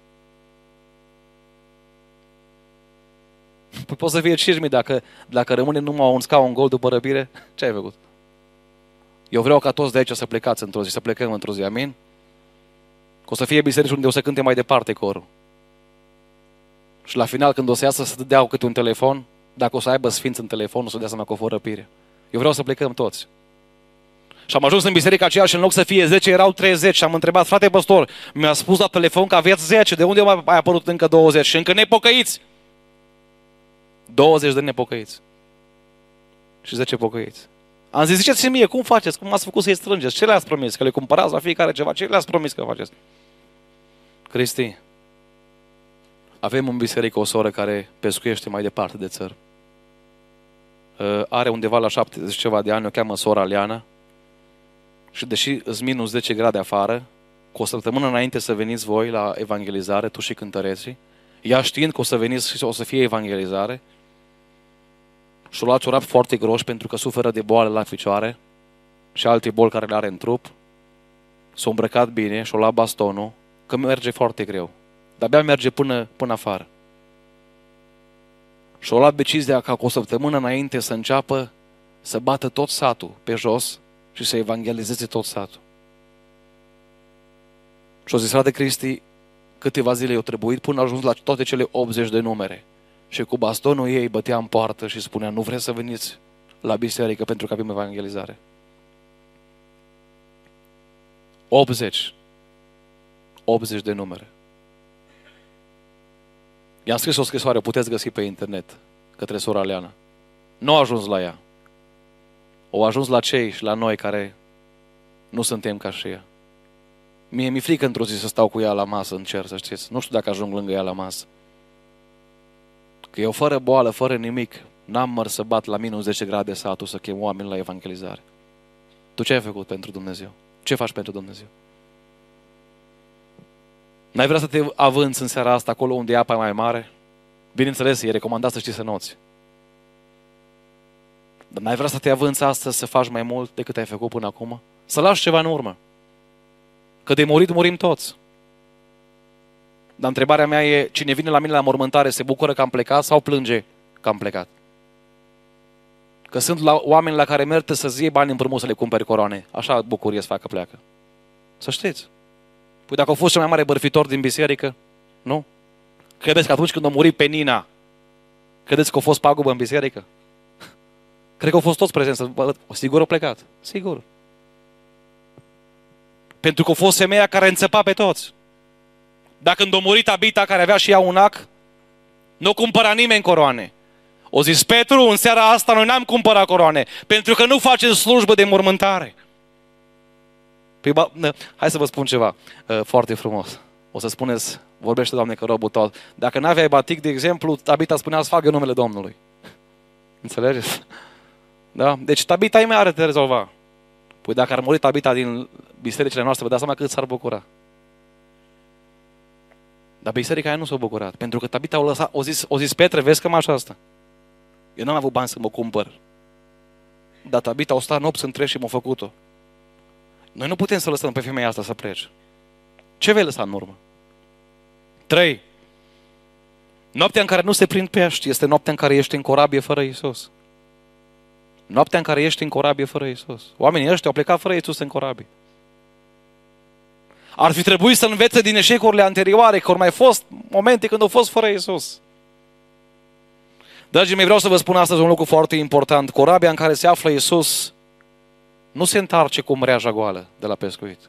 Păi poate să fie 5.000 dacă rămâne numai un scaun gol după răpire, ce ai făcut? Eu vreau ca toți de aici să plecați într-o zi, să plecăm într-o zi, amin? Că o să fie biserici unde o să cânte mai departe corul. Și la final, când o să iasă să dea câte un telefon, dacă o să aibă sfinți în telefon, o să dea seama că o fă răpire. Eu vreau să plecăm toți. Și am ajuns în biserica aceea și în loc să fie 10, erau 30 și am întrebat, frate păstor, mi-a spus la telefon că aveți 10, de unde mai apărut încă 20 și încă nepocăiți? 20 de nepocăiți. Și 10 pocăiți. Am zis, ziceți-mi mie, cum faceți? Cum ați făcut să-i strângeți? Ce le-ați promis? Că le cumpărați la fiecare ceva? Ce le-ați promis că faceți? Cristi, avem în biserică o soră care pescuiește mai departe de țări. Are undeva la 70 ceva de ani, o cheamă sora Liana. Și deși îți minus 10 grade afară, cu o săptămână înainte să veniți voi la evangelizare, tu și cântăreții, ea știind că o să veniți și o să fie evangelizare, și-o luat ciorap foarte groși pentru că suferă de boală la picioare și alte boli care le are în trup. S-a îmbrăcat bine și-o luat bastonul, că merge foarte greu. De-abia merge până afară. Și-o luat decizia ca cu o săptămână înainte să înceapă să bată tot satul pe jos și să evangelizeze tot satul. Și-o zis, frate Cristi, câteva zile i-au trebuit până a ajuns la toate cele 80 de numere. Și cu bastonul ei bătea în poartă și spunea, nu vreți să veniți la biserică pentru că avem evangelizare. 80 de numere. I-am scris o scrisoare, o puteți găsi pe internet, către sora Leana. Nu a ajuns la ea. O ajuns la cei și la noi care nu suntem ca și ea. Mie mi-e frică într-o zi să stau cu ea la masă în cer, să știți. Nu știu dacă ajung lângă ea la masă. Că eu fără boală, fără nimic, n-am măr să bat la minus 10 grade satul să chem oameni la evangelizare. Tu ce ai făcut pentru Dumnezeu? Ce faci pentru Dumnezeu? N-ai vrea să te avânți în seara asta acolo unde e apa mai mare? Bineînțeles, e recomandat să știi să noți. Dar n-ai vrea să te avânți astăzi să faci mai mult decât ai făcut până acum? Să lași ceva în urmă. Că de murit murim toți. Dar întrebarea mea e, cine vine la mine la mormântare se bucură că am plecat sau plânge că am plecat? Că sunt oameni la care merită să-ți iei bani împrumut să le cumperi coroane. Așa bucurie să facă pleacă. Să știți. Păi dacă au fost cel mai mare bărfitor din biserică, nu? Credeți că atunci când a murit pe Nina, credeți că a fost pagubă în biserică? Cred că au fost toți prezenți. Sigur au plecat. Sigur. Pentru că a fost femeia care înțepa pe toți. Dacă când a murit Abita, care avea și ea un ac, nu cumpăra nimeni coroane. O zis Petru, în seara asta noi n-am cumpărat coroane, pentru că nu facem slujbă de mormântare. Păi, hai să vă spun ceva foarte frumos. O să spuneți, vorbește Doamne că robul tău. Dacă n-aveai batic, de exemplu, Tabita spunea să facă numele Domnului. Înțelegeți? Da? Deci Tabita mai are de rezolva. Păi dacă ar muri Tabita din bisericile noastre, vă dați seama cât s-ar bucura. Dar biserica aia nu s-a bucurat. Pentru că Tabita o zis Petre, vezi că mă așa asta. Eu n-am avut bani să mă cumpăr. Dar Tabita o stat nopți întregi și m-a făcut-o. Noi nu putem să lăsăm pe femeia asta să plece. Ce vei lăsa în urmă? 3. Noaptea în care nu se prind pești este noaptea în care ești în corabie fără Iisus. Noaptea în care ești în corabie fără Iisus. Oamenii ăștia au plecat fără Iisus în corabie. Ar fi trebuit să învețe din eșecurile anterioare, că au mai fost momente când au fost fără Iisus. Dragii mei, vreau să vă spun astăzi un lucru foarte important. Corabia în care se află Iisus nu se întoarce cu mreaja goală de la pescuit.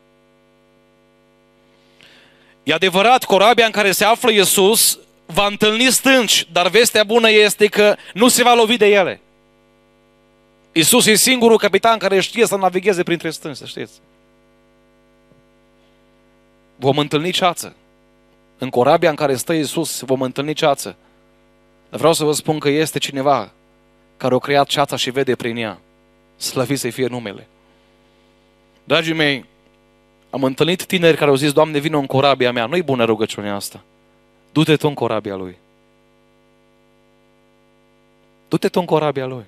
E adevărat, corabia în care se află Iisus va întâlni stânci, dar vestea bună este că nu se va lovi de ele. Iisus e singurul capitan care știe să navigheze printre stânci, să știți. Vom întâlni ceață. În corabia în care stă Iisus vom întâlni ceață. Dar vreau să vă spun că este cineva care a creat ceața și vede prin ea. Slăvit să-i fie numele. Dragii mei, am întâlnit tineri care au zis: Doamne, vină în corabia mea. Nu-i bună rugăciunea asta. Du-te tu în corabia Lui. Du-te tu în corabia Lui.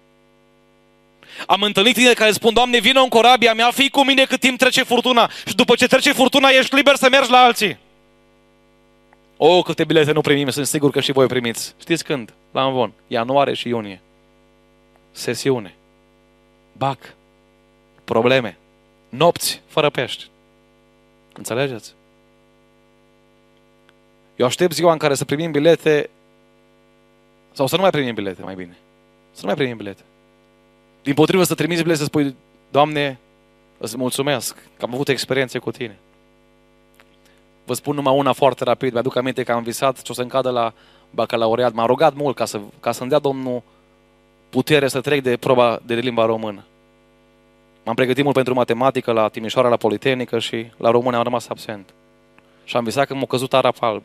Am întâlnit tineri care spun: Doamne, vină în corabia mea, fii cu mine cât timp trece furtuna. Și după ce trece furtuna, ești liber să mergi la alții. O, câte bilete nu primim, sunt sigur că și voi primiți. Știți când? La Amvon, ianuarie și iunie. Sesiune. Bac. Probleme. Nopți fără pești. Înțelegeți? Eu aștept ziua în care să primim bilete, sau să nu mai primim bilete, mai bine. Să nu mai primim bilete. Dimpotrivă să trimiți bilete, să spui: Doamne, îți mulțumesc că am avut experiențe cu Tine. Vă spun numai una foarte rapid. Mi-aduc aminte că am visat ce o să-mi cadă la bacalaureat. M-am rugat mult ca să-mi dea Domnul putere să trec de proba de limba română. M-am pregătit mult pentru matematică la Timișoara, la Politehnică, și la română am rămas absent. Și am visat că m-a căzut arap alb.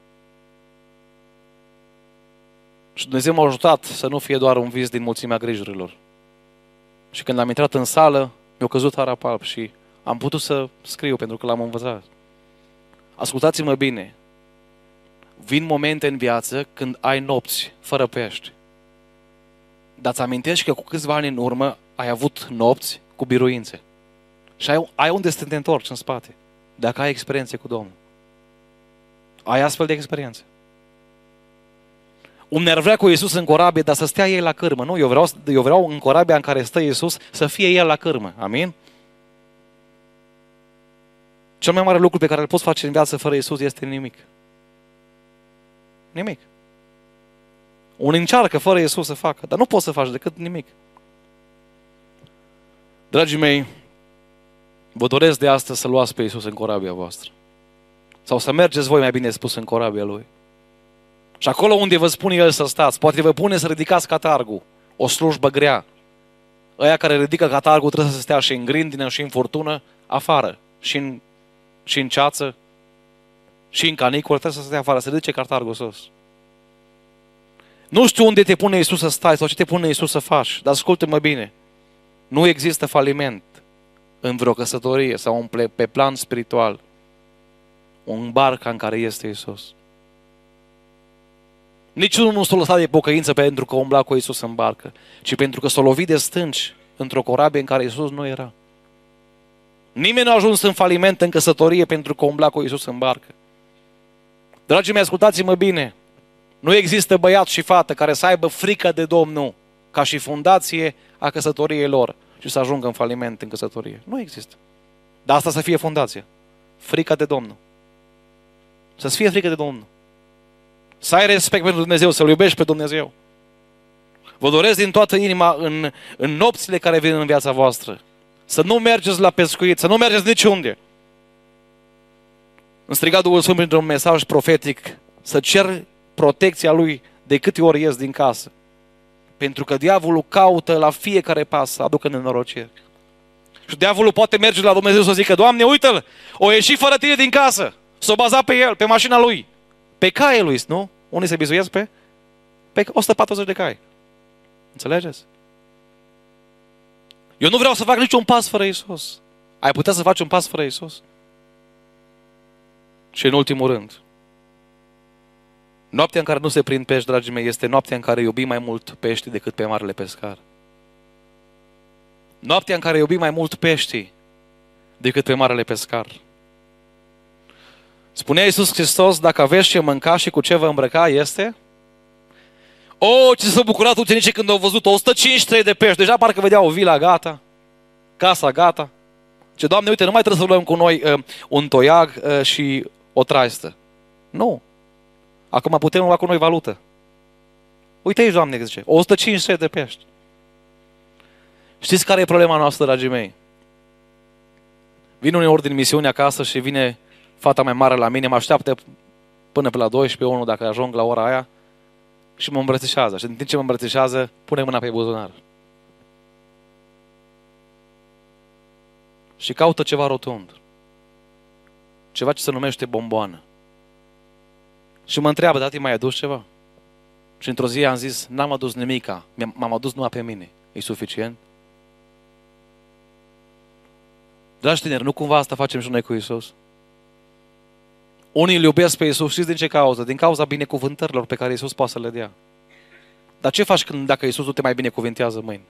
Și Dumnezeu m-a ajutat să nu fie doar un vis din mulțimea grijurilor. Și când am intrat în sală, mi-a căzut arap alb și am putut să scriu pentru că l-am învățat. Ascultați-mă bine. Vin momente în viață când ai nopți fără pești. Dar îți amintești că cu câțiva ani în urmă ai avut nopți cu biruințe. Și ai unde să te întorci în spate. Dacă ai experiențe cu Domnul. Ai astfel de experiențe. Unde ar vrea cu Iisus în corabie, dar să stea El la cârmă. Nu, eu vreau în corabia în care stă Iisus să fie El la cârmă. Amin? Cel mai mare lucru pe care îl poți face în viață fără Iisus este nimic. Nimic. Unii încearcă fără Iisus să facă, dar nu poți să faci decât nimic. Dragii mei, vă doresc de astăzi să luați pe Iisus în corabia voastră. Sau să mergeți voi, mai bine spus, în corabia Lui. Și acolo unde vă spune El să stați, poate vă pune să ridicați catargul, o slujbă grea. Ăia care ridică catargul trebuie să stea și în grindină, și în furtună, afară. Și în ceață, și în caniculă, trebuie să stea afară, să ridice catargul sus. Nu știu unde te pune Iisus să stai sau ce te pune Iisus să faci, dar ascultă-mă bine. Nu există faliment în vreo căsătorie sau pe plan spiritual. Un barca în care este Iisus. Niciunul nu s-a lăsat de pocăință pentru că umbla cu Iisus în barcă, ci pentru că s-a lovit de stânci într-o corabie în care Iisus nu era. Nimeni nu a ajuns în faliment în căsătorie pentru că umbla cu Iisus în barcă. Dragii mei, ascultați-mă bine. Nu există băiat și fată care să aibă frică de Domnul ca și fundație a căsătoriei lor și să ajungă în faliment în căsătorie. Nu există. Dar asta să fie fundația. Frica de Domnul. Să-ți fie frică de Domnul. Să ai respect pentru Dumnezeu, să-L iubești pe Dumnezeu. Vă doresc din toată inima în nopțile care vin în viața voastră să nu mergeți la pescuit, să nu mergeți niciunde. Îmi striga Duhul Sfânt printr-un mesaj profetic să cer protecția Lui de câte ori ies din casă. Pentru că diavolul caută la fiecare pas să aducă nenorociri. Și diavolul poate merge la Dumnezeu să zică: Doamne, uite-l, o ieși fără tine din casă. S-o baza pe el, pe mașina lui, pe caie lui, nu? Unii se bizuiesc pe 140 de cai. Înțelegeți? Eu nu vreau să fac niciun pas fără Iisus. Ai putea să faci un pas fără Iisus? Și în ultimul rând, noaptea în care nu se prind pești, dragii mei, este noaptea în care iubim mai mult peștii decât pe marele pescar. Noaptea în care iubim mai mult peștii decât pe marele pescar. Spunea Iisus Hristos: dacă aveți ce mânca și cu ce vă îmbrăca, este? O, ce s-au bucurat ucenicii când au văzut 153 de pești. Deja parcă vedeau vila gata, casa gata. Ce, Doamne, uite, nu mai trebuie să luăm cu noi un toiag și o traistă. Nu. Acum putem lua cu noi valută. Uite aici, Doamne, zice, 150 de pești. Știți care e problema noastră, dragii mei? Vin uneori din misiune acasă și vine fata mai mare la mine, mă așteaptă până pe la 12, 1, dacă ajung la ora aia, și mă îmbrățișează. Și în timp ce mă îmbrățișează, pune mâna pe buzunar. Și caută ceva rotund. Ceva ce se numește bomboană. Și mă întreabă, tati, mai adus ceva? Și într-o zi am zis, n-am adus nimica, m-am adus numai pe mine. E suficient? Dragi tineri, nu cumva asta facem și noi cu Iisus? Unii îl iubesc pe Iisus, știți din ce cauză? Din cauza binecuvântărilor pe care Iisus poate să le dea. Dar ce faci dacă Iisus nu te mai binecuvintează mâini?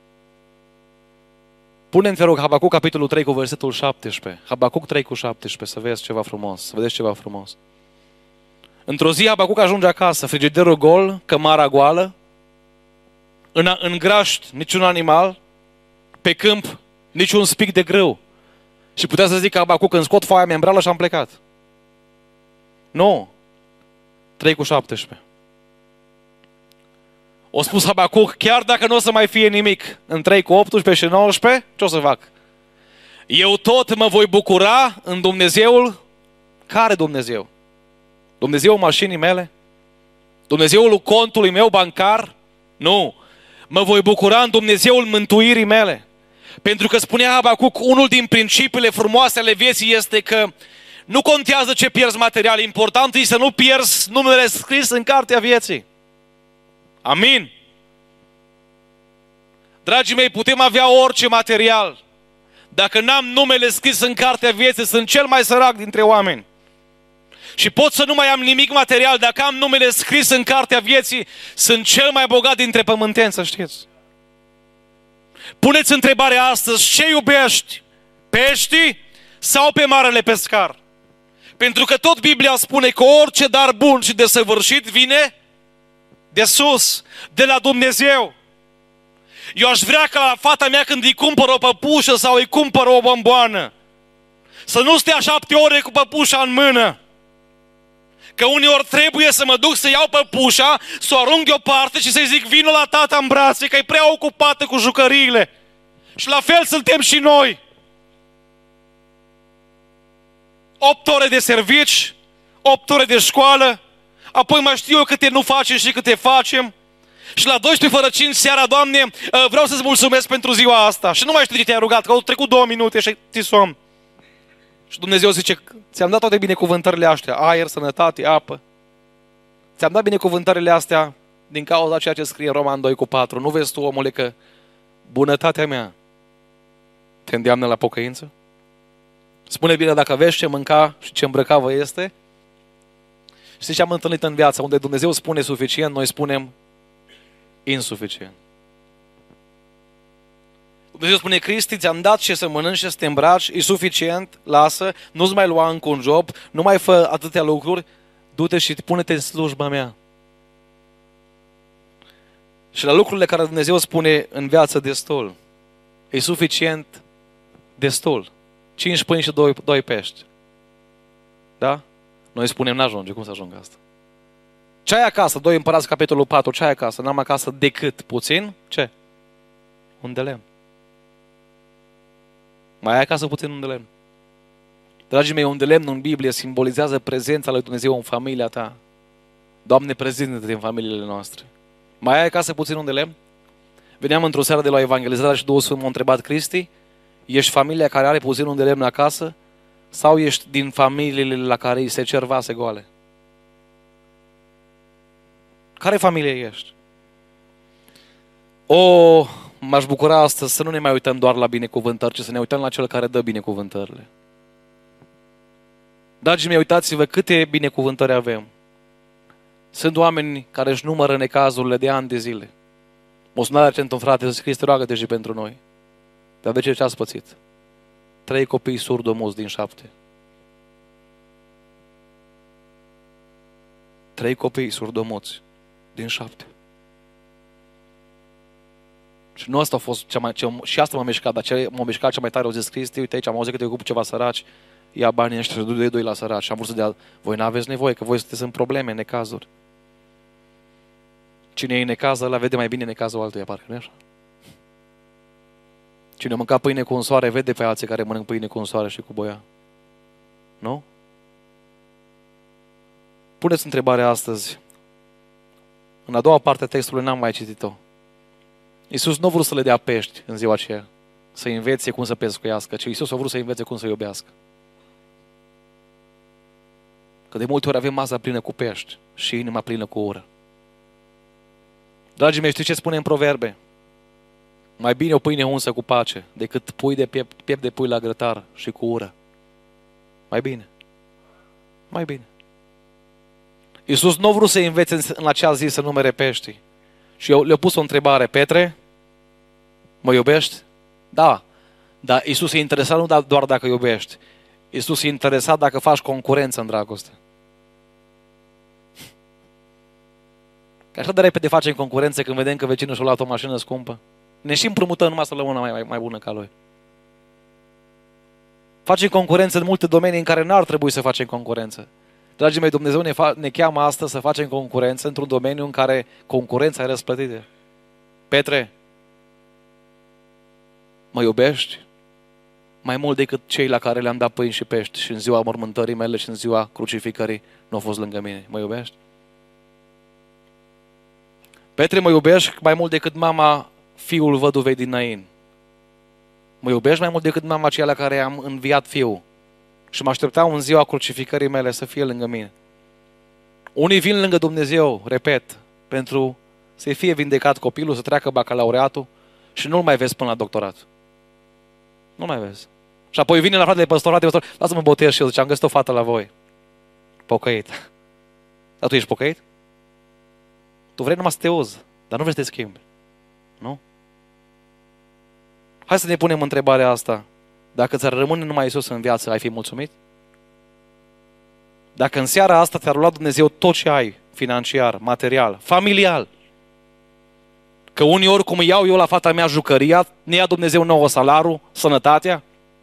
Pune-mi, te rog, Habacuc, capitolul 3, cu versetul 17. Habacuc 3 cu 17, să vezi ceva frumos, să vedeți ceva frumos. Într-o zi Habacuc ajunge acasă, frigiderul gol, cămara goală, în graști niciun animal, pe câmp niciun spic de grâu. Și putea să zic că Habacuc, când scot foaia membrală și am plecat. Nu. 3 cu 17. O spus Habacuc, chiar dacă nu o să mai fie nimic în 3 cu 18 și 19, ce o să fac? Eu tot mă voi bucura în Dumnezeul. Care Dumnezeu? Dumnezeul mașinii mele? Dumnezeul contului meu bancar? Nu. Mă voi bucura în Dumnezeul mântuirii mele. Pentru că spunea Habacuc, unul din principiile frumoase ale vieții este că nu contează ce pierzi material, important e să nu pierzi numele scris în cartea vieții. Amin. Dragii mei, putem avea orice material. Dacă n-am numele scris în cartea vieții, sunt cel mai sărac dintre oameni. Și pot să nu mai am nimic material, dacă am numele scris în cartea vieții, sunt cel mai bogat dintre pământeni, să știți. Puneți întrebarea astăzi, ce iubești? Peștii sau pe marele pescar? Pentru că tot Biblia spune că orice dar bun și desăvârșit vine de sus, de la Dumnezeu. Eu aș vrea ca la fata mea, când îi cumpăr o păpușă sau îi cumpăr o bomboană, să nu stea 7 ore cu păpușa în mână. Că uneori trebuie să mă duc să iau păpușa, să o arunc deoparte și să-i zic, vino la tata în brațe, că e prea ocupată cu jucăriile. Și la fel suntem și noi. 8 ore de servici, 8 ore de școală, apoi mai știu eu câte nu facem și câte facem. Și la 12 fără 5 seara, Doamne, vreau să-ți mulțumesc pentru ziua asta. Și nu mai știu ce te-ai rugat, că au trecut 2 minute și ți somn. Și Dumnezeu zice, ți-am dat toate binecuvântările astea, aer, sănătate, apă. Ți-am dat binecuvântările astea din cauza ceea ce scrie în Roman 2 cu 4. Nu vezi tu, omule, că bunătatea mea te îndeamnă la pocăință? Spune bine, dacă vezi ce mânca și ce îmbrăca vă este. Știți ce am întâlnit în viață? Unde Dumnezeu spune suficient, noi spunem insuficient. Dumnezeu spune, Cristi, ți-am dat ce să mănânci și să te îmbraci, e suficient, lasă, nu-ți mai lua încă un job, nu mai fă atâtea lucruri, du-te și pune-te în slujba mea. Și la lucrurile care Dumnezeu spune în viață destul, e suficient, destul. 5 pâini și 2 pești. Da? Noi spunem, n-ajunge, cum să ajung asta? Ce ai acasă? 2 Împărați, capitolul 4, ce ai acasă? N-am acasă decât puțin, ce? Un de lemn. Mai ai acasă puțin un de lemn. Dragii mei, un de lemn în Biblie simbolizează prezența lui Dumnezeu în familia ta. Doamne, prezintă-te în familiile noastre. Mai ai acasă puțin un de lemn? Veneam într-o seară de la evangelizare și Duhul Sfânt m-a întrebat, Cristi, ești familia care are puțin un de lemn acasă sau ești din familiile la care îi se cer vase goale? Care familie ești? M-aș bucura astăzi să nu ne mai uităm doar la binecuvântări, ci să ne uităm la Cel care dă binecuvântările. Dragii mei, uitați-vă câte binecuvântări avem. Sunt oameni care își numără necazurile de ani de zile. M-a sunat recent un frate, zice, Cristi, roagă-te și pentru noi. Dar de ce ați pățit? 3 copii surdomuți din 7. 3 copii surdomuți din 7. Și nu asta a fost și asta m-a mișcat, dar ce m-a mișcat cea mai tare, au zis, Cristi, uite aici, am auzit că te ocupi ceva săraci, ia banii ăștia și du-i doi la săraci. Și am vrut să dea, voi n-aveți nevoie, că voi sunteți în probleme, în necazuri. Cine e în necaz, ăla vede mai bine necazul altuia, parcă, nu așa? Cine mânca pâine cu un soare, vede pe alții care mănânc pâine cu un soare și cu boia. Nu? Puneți întrebarea astăzi. În a doua parte a textului n-am mai citit-o. Iisus nu a vrut să le dea pești în ziua aceea, să învețe cum să pescuiască, ci Iisus a vrut să învețe cum să iubească. Că de multe ori avem masa plină cu pești și inima plină cu ură. Dragii mei, știți ce spune în Proverbe? Mai bine o pâine unsă cu pace decât piept de pui la grătar și cu ură. Mai bine. Mai bine. Iisus nu a vrut să învețe în acea zi să numere peștii. Și eu le-a pus o întrebare, Petre, mă iubești? Da. Dar Iisus e interesat nu doar dacă iubești. Iisus e interesat dacă faci concurență în dragoste. Că așa de repede facem concurență când vedem că vecinul și-a luat o mașină scumpă. Ne și împrumutăm numai să luăm una mai bună ca lui. Facem concurență în multe domenii în care n-ar trebui să facem concurență. Dragii mei, Dumnezeu ne cheamă astăzi să facem concurență într-un domeniu în care concurența e răsplătită. Petre, mă iubești? Mai mult decât cei la care le-am dat pâini și pești și în ziua mormântării mele și în ziua crucificării nu au fost lângă mine. Mă iubești? Petre, mă iubești mai mult decât mama fiul văduvei din Nain? Mă iubești mai mult decât mama aceea la care am înviat fiul? Și mă așteptau în ziua crucificării mele să fie lângă mine. Unii vin lângă Dumnezeu, repet, pentru să fie vindecat copilul, să treacă bacalaureatul și nu-l mai vezi până la doctorat. Nu mai vezi. Și apoi vine la fratele păstor, lasă-mă botez și eu, zice, am găsit o fată la voi. Pocăit. Dar tu ești pocăit? Tu vrei numai să te uzi, dar nu vrei să te schimbi. Nu? Hai să ne punem întrebarea asta. Dacă ți-ar rămâne numai Iisus în viață, ai fi mulțumit? Dacă în seara asta ți-ar lua Dumnezeu tot ce ai, financiar, material, familial, că uneori cum iau eu la fata mea jucăria, ne ia Dumnezeu nouă salarul, sănătatea?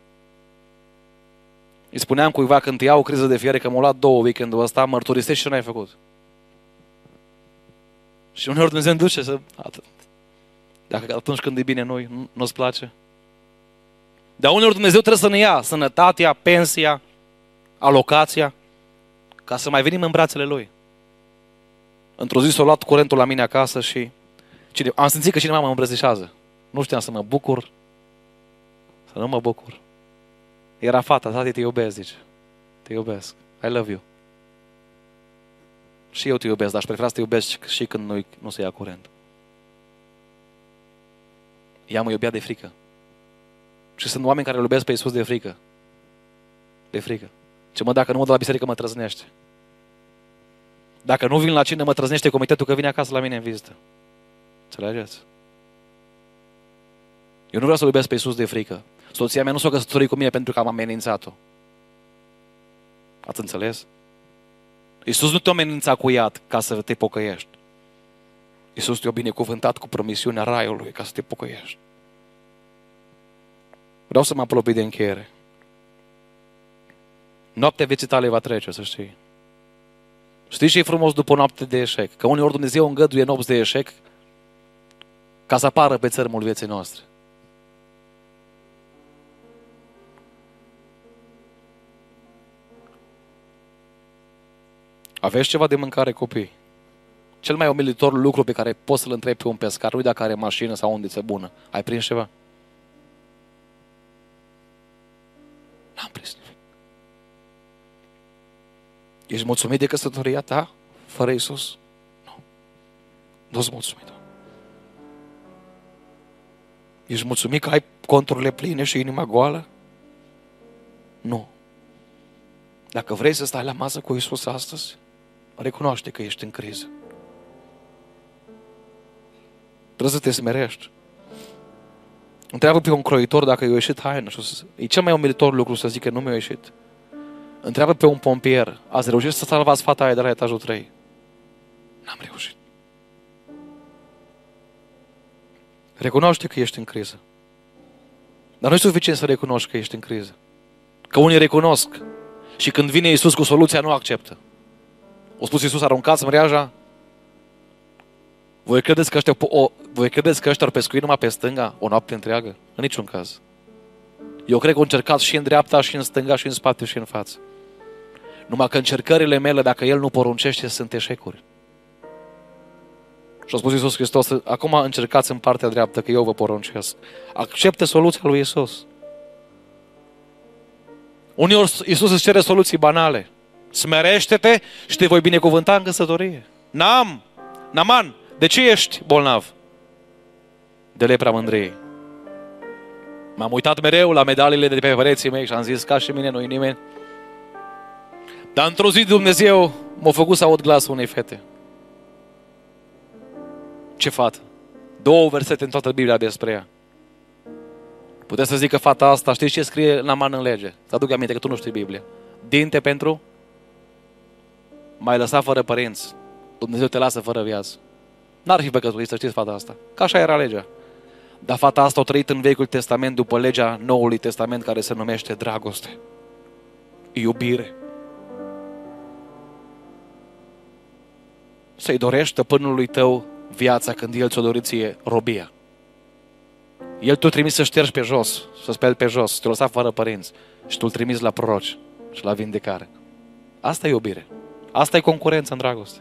Îi spuneam cuiva când îi iau o criză de fiere că m-a luat 2 weekendul ăsta, mărturisești ce n-ai făcut. Și uneori Dumnezeu îmi duce să... Dacă atunci când e bine noi, nu-ți place. Dar uneori Dumnezeu trebuie să ne ia sănătatea, pensia, alocația, ca să mai venim în brațele Lui. Într-o zi s-a luat curentul la mine acasă și am simțit că cineva mă îmbrățișează. Nu știam să mă bucur, să nu mă bucur. Era fata, tati, te iubesc, zice. Te iubesc. I love you. Și eu te iubesc, dar aș prefera să te iubesc și când nu se ia curent. Ea mă iubea de frică. Și sunt oameni care îl iubesc pe Iisus de frică. De frică. Ce dacă nu mă duc la biserică, mă trăznește. Dacă nu vin la cină, mă trăznește comitetul că vine acasă la mine în vizită. Înțelegeți? Eu nu vreau să-L iubesc pe Iisus de frică. Soția mea nu s-a căsătorit cu mine pentru că am amenințat-o. Ați înțeles? Iisus nu te-a amenințat cu iad ca să te pocăiești. Iisus te-a binecuvântat cu promisiunea raiului ca să te pocăiești. Vreau să mă apropii de încheiere. Noaptea vieții tale va trece, să știi. Știi ce e frumos după o noapte de eșec? Că uneori Dumnezeu îngăduie nopți de eșec ca să apară pe țărmul vieții noastre. Aveți ceva de mâncare, copii? Cel mai umilitor lucru pe care poți să-l întrebi pe un pescar, nu dacă are mașină sau undiță bună. Ai prins ceva? N-am prins nimic. Ești mulțumit de căsătoria ta fără Iisus? Nu. Nu-ți mulțumit. Ești mulțumit că ai conturile pline și inima goală? Nu. Dacă vrei să stai la masă cu Iisus astăzi, recunoaște că ești în criză. Trebuie să te smerești. Întreabă pe un croitor dacă i-a ieșit haină. E cel mai umilitor lucru să zic că nu mi-a ieșit. Întreabă pe un pompier, ați reușit să salvați fata aia de la etajul 3? N-am reușit. Recunoaște că ești în criză. Dar nu e suficient să recunoști că ești în criză. Că unii recunosc și când vine Iisus cu soluția nu acceptă. O spus Iisus, aruncați mreaja. Voi credeți că ăștia ar pescui numai pe stânga o noapte întreagă? În niciun caz. Eu cred că au încercat și în dreapta, și în stânga, și în spate, și în față. Numai că încercările mele, dacă El nu poruncește, sunt eșecuri. Și a spus Iisus Hristos, acum încercați în partea dreaptă, că eu vă poruncesc. Accepte soluția lui Iisus. Uneori Iisus îți cere soluții banale. Smerește-te și te voi binecuvânta în căsătorie. Naaman, de ce ești bolnav? De lepra mândriei. M-am uitat mereu la medaliile de pe pereții mei și am zis, ca și mine, nu-i nimeni. Dar într-o zi Dumnezeu m-a făcut să aud glasul unei fete. Ce fată? 2 versete în toată Biblia despre ea. Puteți să zic că fata asta, știți ce scrie Naaman în lege? Să aduc aminte că tu nu știi Biblia. Dinte pentru m-ai lăsat fără părinți. Dumnezeu te lasă fără viață. N-ar fi păcătuit să știți fata asta. Că așa era legea. Dar fata asta a trăit în Vechiul Testament după legea Noului Testament care se numește dragoste. Iubire. Să-i dorești stăpânului tău viața când El ți-o dorit ție robia. El te-a trimis să ștergi pe jos, să speli pe jos, te-a lăsat fără părinți și tu îl trimiți la proroci și la vindecare. Asta e iubire. Asta e concurență în dragoste.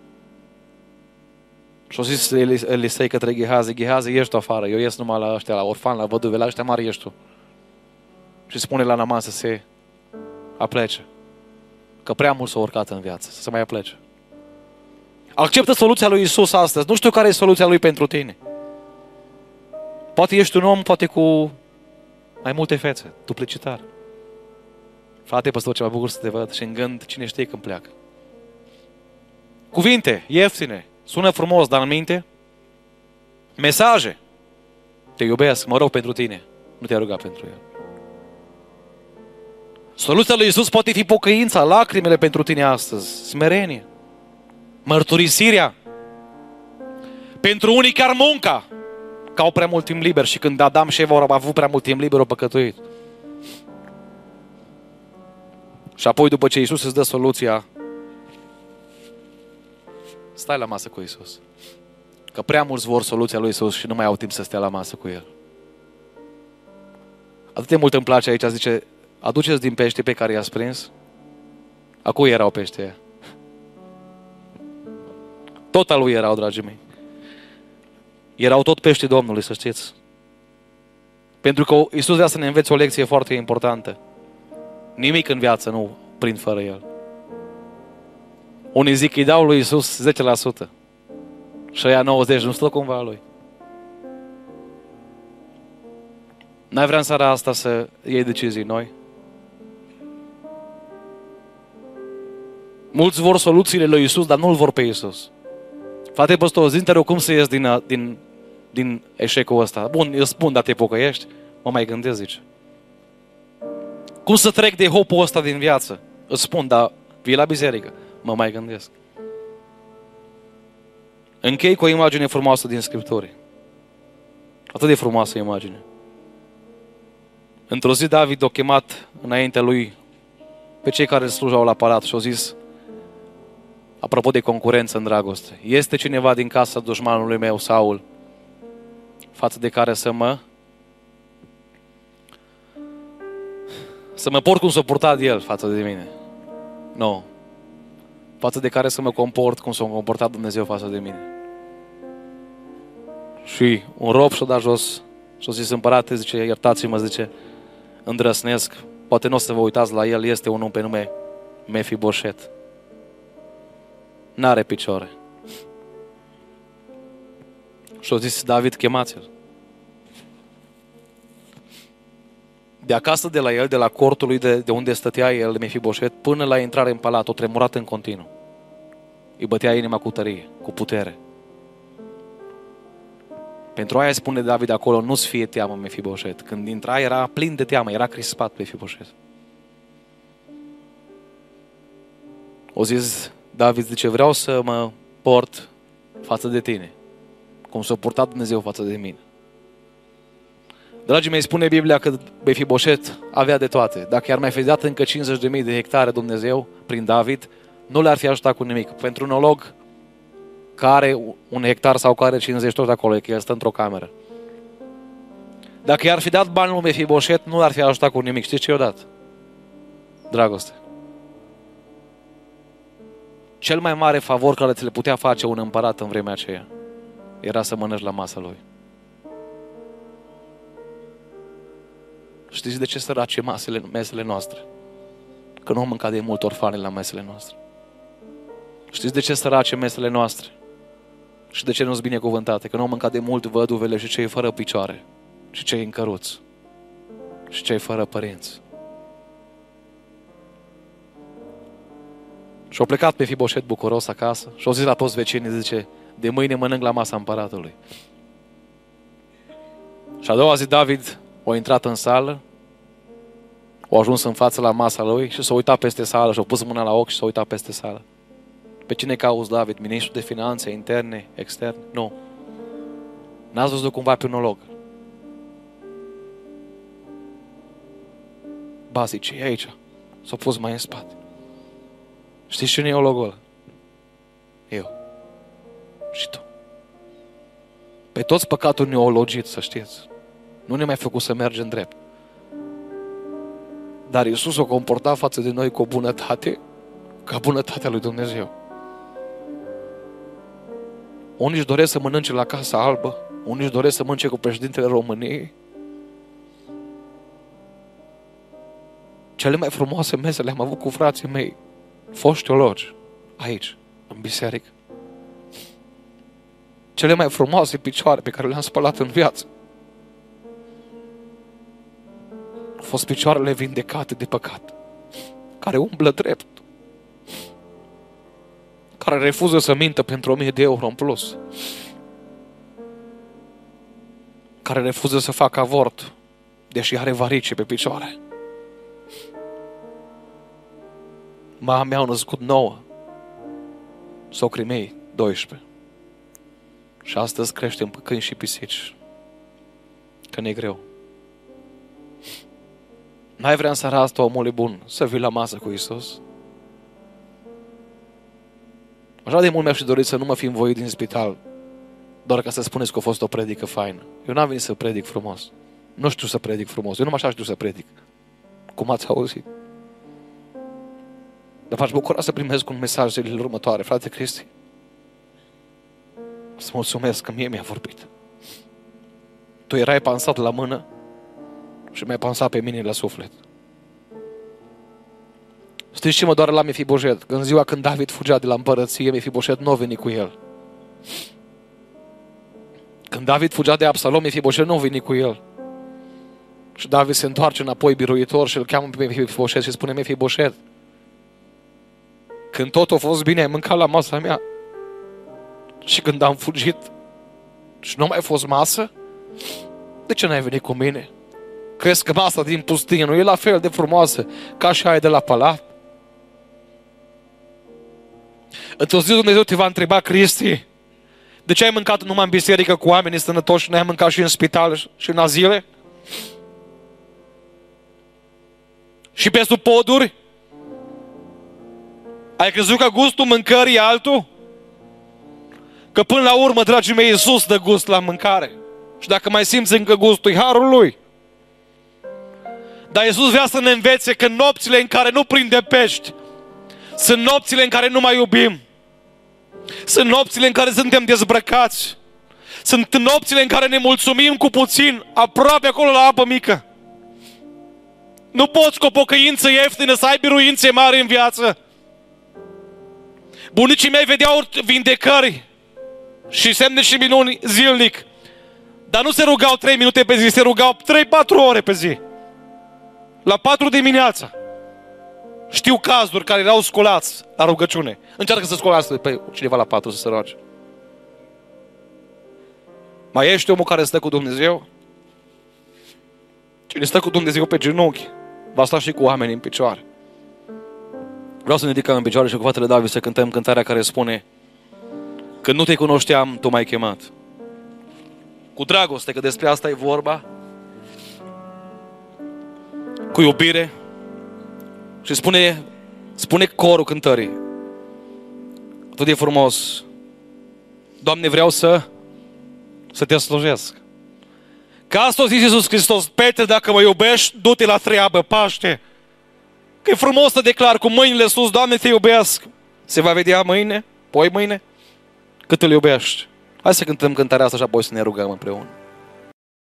Și-a zis Elisei către Gehazi, Gehazi, ești tu afară, eu ies numai la ăștia, la orfani, la văduve, la ăștia mari ești tu. Și spune la Naaman să se aplece. Că prea mult s-a urcat în viață, să se mai aplece. Acceptă soluția lui Iisus astăzi. Nu știu care e soluția lui pentru tine. Poate ești un om, poate cu mai multe fețe, duplicitar. Frate, păstor, ce mă bucur să te văd și în gând, cine știe când pleacă. Cuvinte ieftine, sună frumos, dar în minte, mesaje. Te iubesc, mă rog pentru tine. Nu te-ai rugat pentru el. Soluția lui Iisus poate fi pocăința, lacrimile pentru tine astăzi, smerenie, mărturisirea. Pentru unii chiar munca, că au prea mult timp liber și când Adam și Eva au avut prea mult timp liber, au păcătuit. Și apoi după ce Iisus îți dă soluția, stai la masă cu Iisus. Că prea mulți vor soluția lui Iisus și nu mai au timp să stea la masă cu El. Atât de mult îmi place aici, zice, aduceți din pește pe care i-ați prins. A cui erau peștii? Tot al lui erau, dragii mei. Erau tot peștii Domnului, să știți. Pentru că Iisus vrea să ne învețe o lecție foarte importantă. Nimic în viață nu prind fără El. Unii zic că îi dau lui Iisus 10%. Și aia 90% nu stă cumva Lui. N-ai vrea în seara asta să iei decizii noi? Mulți vor soluțiile lui Iisus, dar nu-L vor pe Iisus. Frate păstor, zi-te rog cum să ies din eșecul ăsta. Bun, eu spun, dar te pocăiești? Mă mai gândesc, zice. Cum să trec de hopul ăsta din viață? Îți spun, dar vii la biserică. Mă mai gândesc. Închei cu o imagine frumoasă din Scripturi. Atât de frumoasă imagine. Într-o zi David a chemat înaintea lui pe cei care îl slujau la palat și au zis, apropo de concurență în dragoste, este cineva din casa dușmanului meu, Saul, față de care să mă port cum s-a purtat el față de mine? Nu. Față de care să mă comport cum s-a comportat Dumnezeu față de mine. Și un rob și-a dat jos și-a zis, împărate, zice, iertați-mă, zice, îndrăsnesc, poate nu o să vă uitați la el, este un om pe nume Mefiboset. N-are picioare. Și-a zis David, chemați-l. De acasă de la el, de la cortul lui de unde stătea el, Mefiboset, până la intrare în palat, o tremurat în continuu. Îi bătea inima cu tărie, cu putere. Pentru aia spune David acolo, nu-ți fie teamă, Mefiboset. Când intra era plin de teamă, era crispat Mefiboset. O zis David, zice, vreau să mă port față de tine, cum s-a purtat Dumnezeu față de mine. Dragii mei, spune Biblia că Mefiboset avea de toate. Dacă i-ar mai fi dat încă 50.000 de hectare Dumnezeu prin David, nu le-ar fi ajutat cu nimic. Pentru un olog care un hectar sau care 50 tot acolo, că el stă într-o cameră. Dacă i-ar fi dat bani lui Mefiboset, nu l-ar fi ajutat cu nimic. Știți ce i-a dat? Dragoste. Cel mai mare favor care ți le putea face un împărat în vremea aceea era să mănânci la masa lui. Știți de ce sărace mesele noastre? Că nu am mâncat de mult orfani la mesele noastre. Știți de ce sărace mesele noastre? Și de ce nu-s binecuvântate? Că nu am mâncat de mult văduvele și cei fără picioare, și cei în căruți, și cei fără părinți. Și-a plecat Mefiboset bucuros acasă și-a zis la toți vecinii, zice, de mâine mănânc la masa împăratului. Și a doua zi David a intrat în sală, a ajuns în față la masa lui și s-a uitat peste sală și a pus mâna la ochi și s-a uitat peste sală. Pe cine cauți, David? Ministrul de finanțe, interne, externe? Nu. N-ați văzut cumva pe un olog? Ba, zice, e aici. S-a pus mai în spate. Știți cine e ologul ăla? Eu. Și tu. Pe toți păcatul ne-a ologit, să știți. Nu ne-a mai făcut să mergem drept. Dar Iisus o comporta față de noi cu o bunătate, ca bunătatea lui Dumnezeu. Unii își doresc să mănânce la Casa Albă, unii își doresc să mănânce cu președintele României. Cele mai frumoase mese le-am avut cu frații mei, foști teologi, aici, în biserică. Cele mai frumoase picioare pe care le-am spălat în viață au fost picioarele vindecate de păcat, care umblă drept, care refuză să mintă pentru 1000 de euro în plus, care refuză să facă avort, deși are varice pe picioare. Mama mea a născut 9, socrii mei 12. Și astăzi creștem pe câini și pisici, că ne-e greu. N-ai vrea în seara asta, omule bun, să vii la masă cu Iisus? Așa de mult mi-aș fi dorit să nu mă fi învoit din spital, doar ca să spuneți că a fost o predică faină. Eu n-am venit să predic frumos. Nu știu să predic frumos. Eu numai așa știu să predic. Cum ați auzit? Dar v-aș bucura să primesc un mesaj zilele următoare. Frate Cristi, să mulțumesc că mie mi-a vorbit. Tu erai pansat la mână și mi-ai pansat pe mine la suflet. Știți ce mă doare la Mefiboset? Că în ziua când David fugea de la împărăție, Mefiboset nu a venit cu el. Când David fugea de Absalom, Mefiboset nu a venit cu el. Și David se întoarce înapoi biruitor și îl cheamă pe Mefiboset și spune, Mefiboset, când tot a fost bine, ai mâncat la masa mea. Și când am fugit și nu mai fost masă, de ce n-ai venit cu mine? Crezi că masa din pustie nu e la fel de frumoasă ca și aia de la palat? Într-o zi Dumnezeu te va întreba, Cristi, de ce ai mâncat numai în biserică cu oamenii sănătoși și n-ai mâncat și în spital și în azile? Și pe sub poduri? Ai crezut că gustul mâncării e altul? Că până la urmă, dragii mei, Iisus dă gust la mâncare. Și dacă mai simți încă gustul, e harul Lui. Dar Iisus vrea să ne învețe că nopțile în care nu prinde pești sunt nopțile în care nu mai iubim. Sunt nopțile în care suntem dezbrăcați. Sunt nopțile în care ne mulțumim cu puțin, aproape acolo la apă mică. Nu poți cu o pocăință ieftină să ai biruințe mari în viață. Bunicii mei vedeau vindecări și semne și minuni zilnic. Dar nu se rugau 3 minute pe zi, se rugau 3-4 ore pe zi. La 4 dimineața. Știu cazuri care erau scolați la rugăciune. Încearcă să scolați pe cineva la 4 să se roage. Mai ești omul care stă cu Dumnezeu? Cine stă cu Dumnezeu pe genunchi, va sta și cu oamenii în picioare. Vreau să ne ridicăm în picioare și cu fratele David să cântăm cântarea care spune: când nu te cunoșteam, tu m-ai chemat. Cu dragoste, că despre asta e vorba. cu iubire și spune corul cântării atât de frumos: Doamne, vreau să te slujesc. Că asta a zis Iisus Hristos: Petre, dacă mă iubești, du-te la treabă, paște. Că e frumos să declar cu mâinile sus: Doamne, te iubesc. Se va vedea mâine, poi mâine, cât îl iubești. Hai să cântăm cântarea asta și apoi să ne rugăm împreună.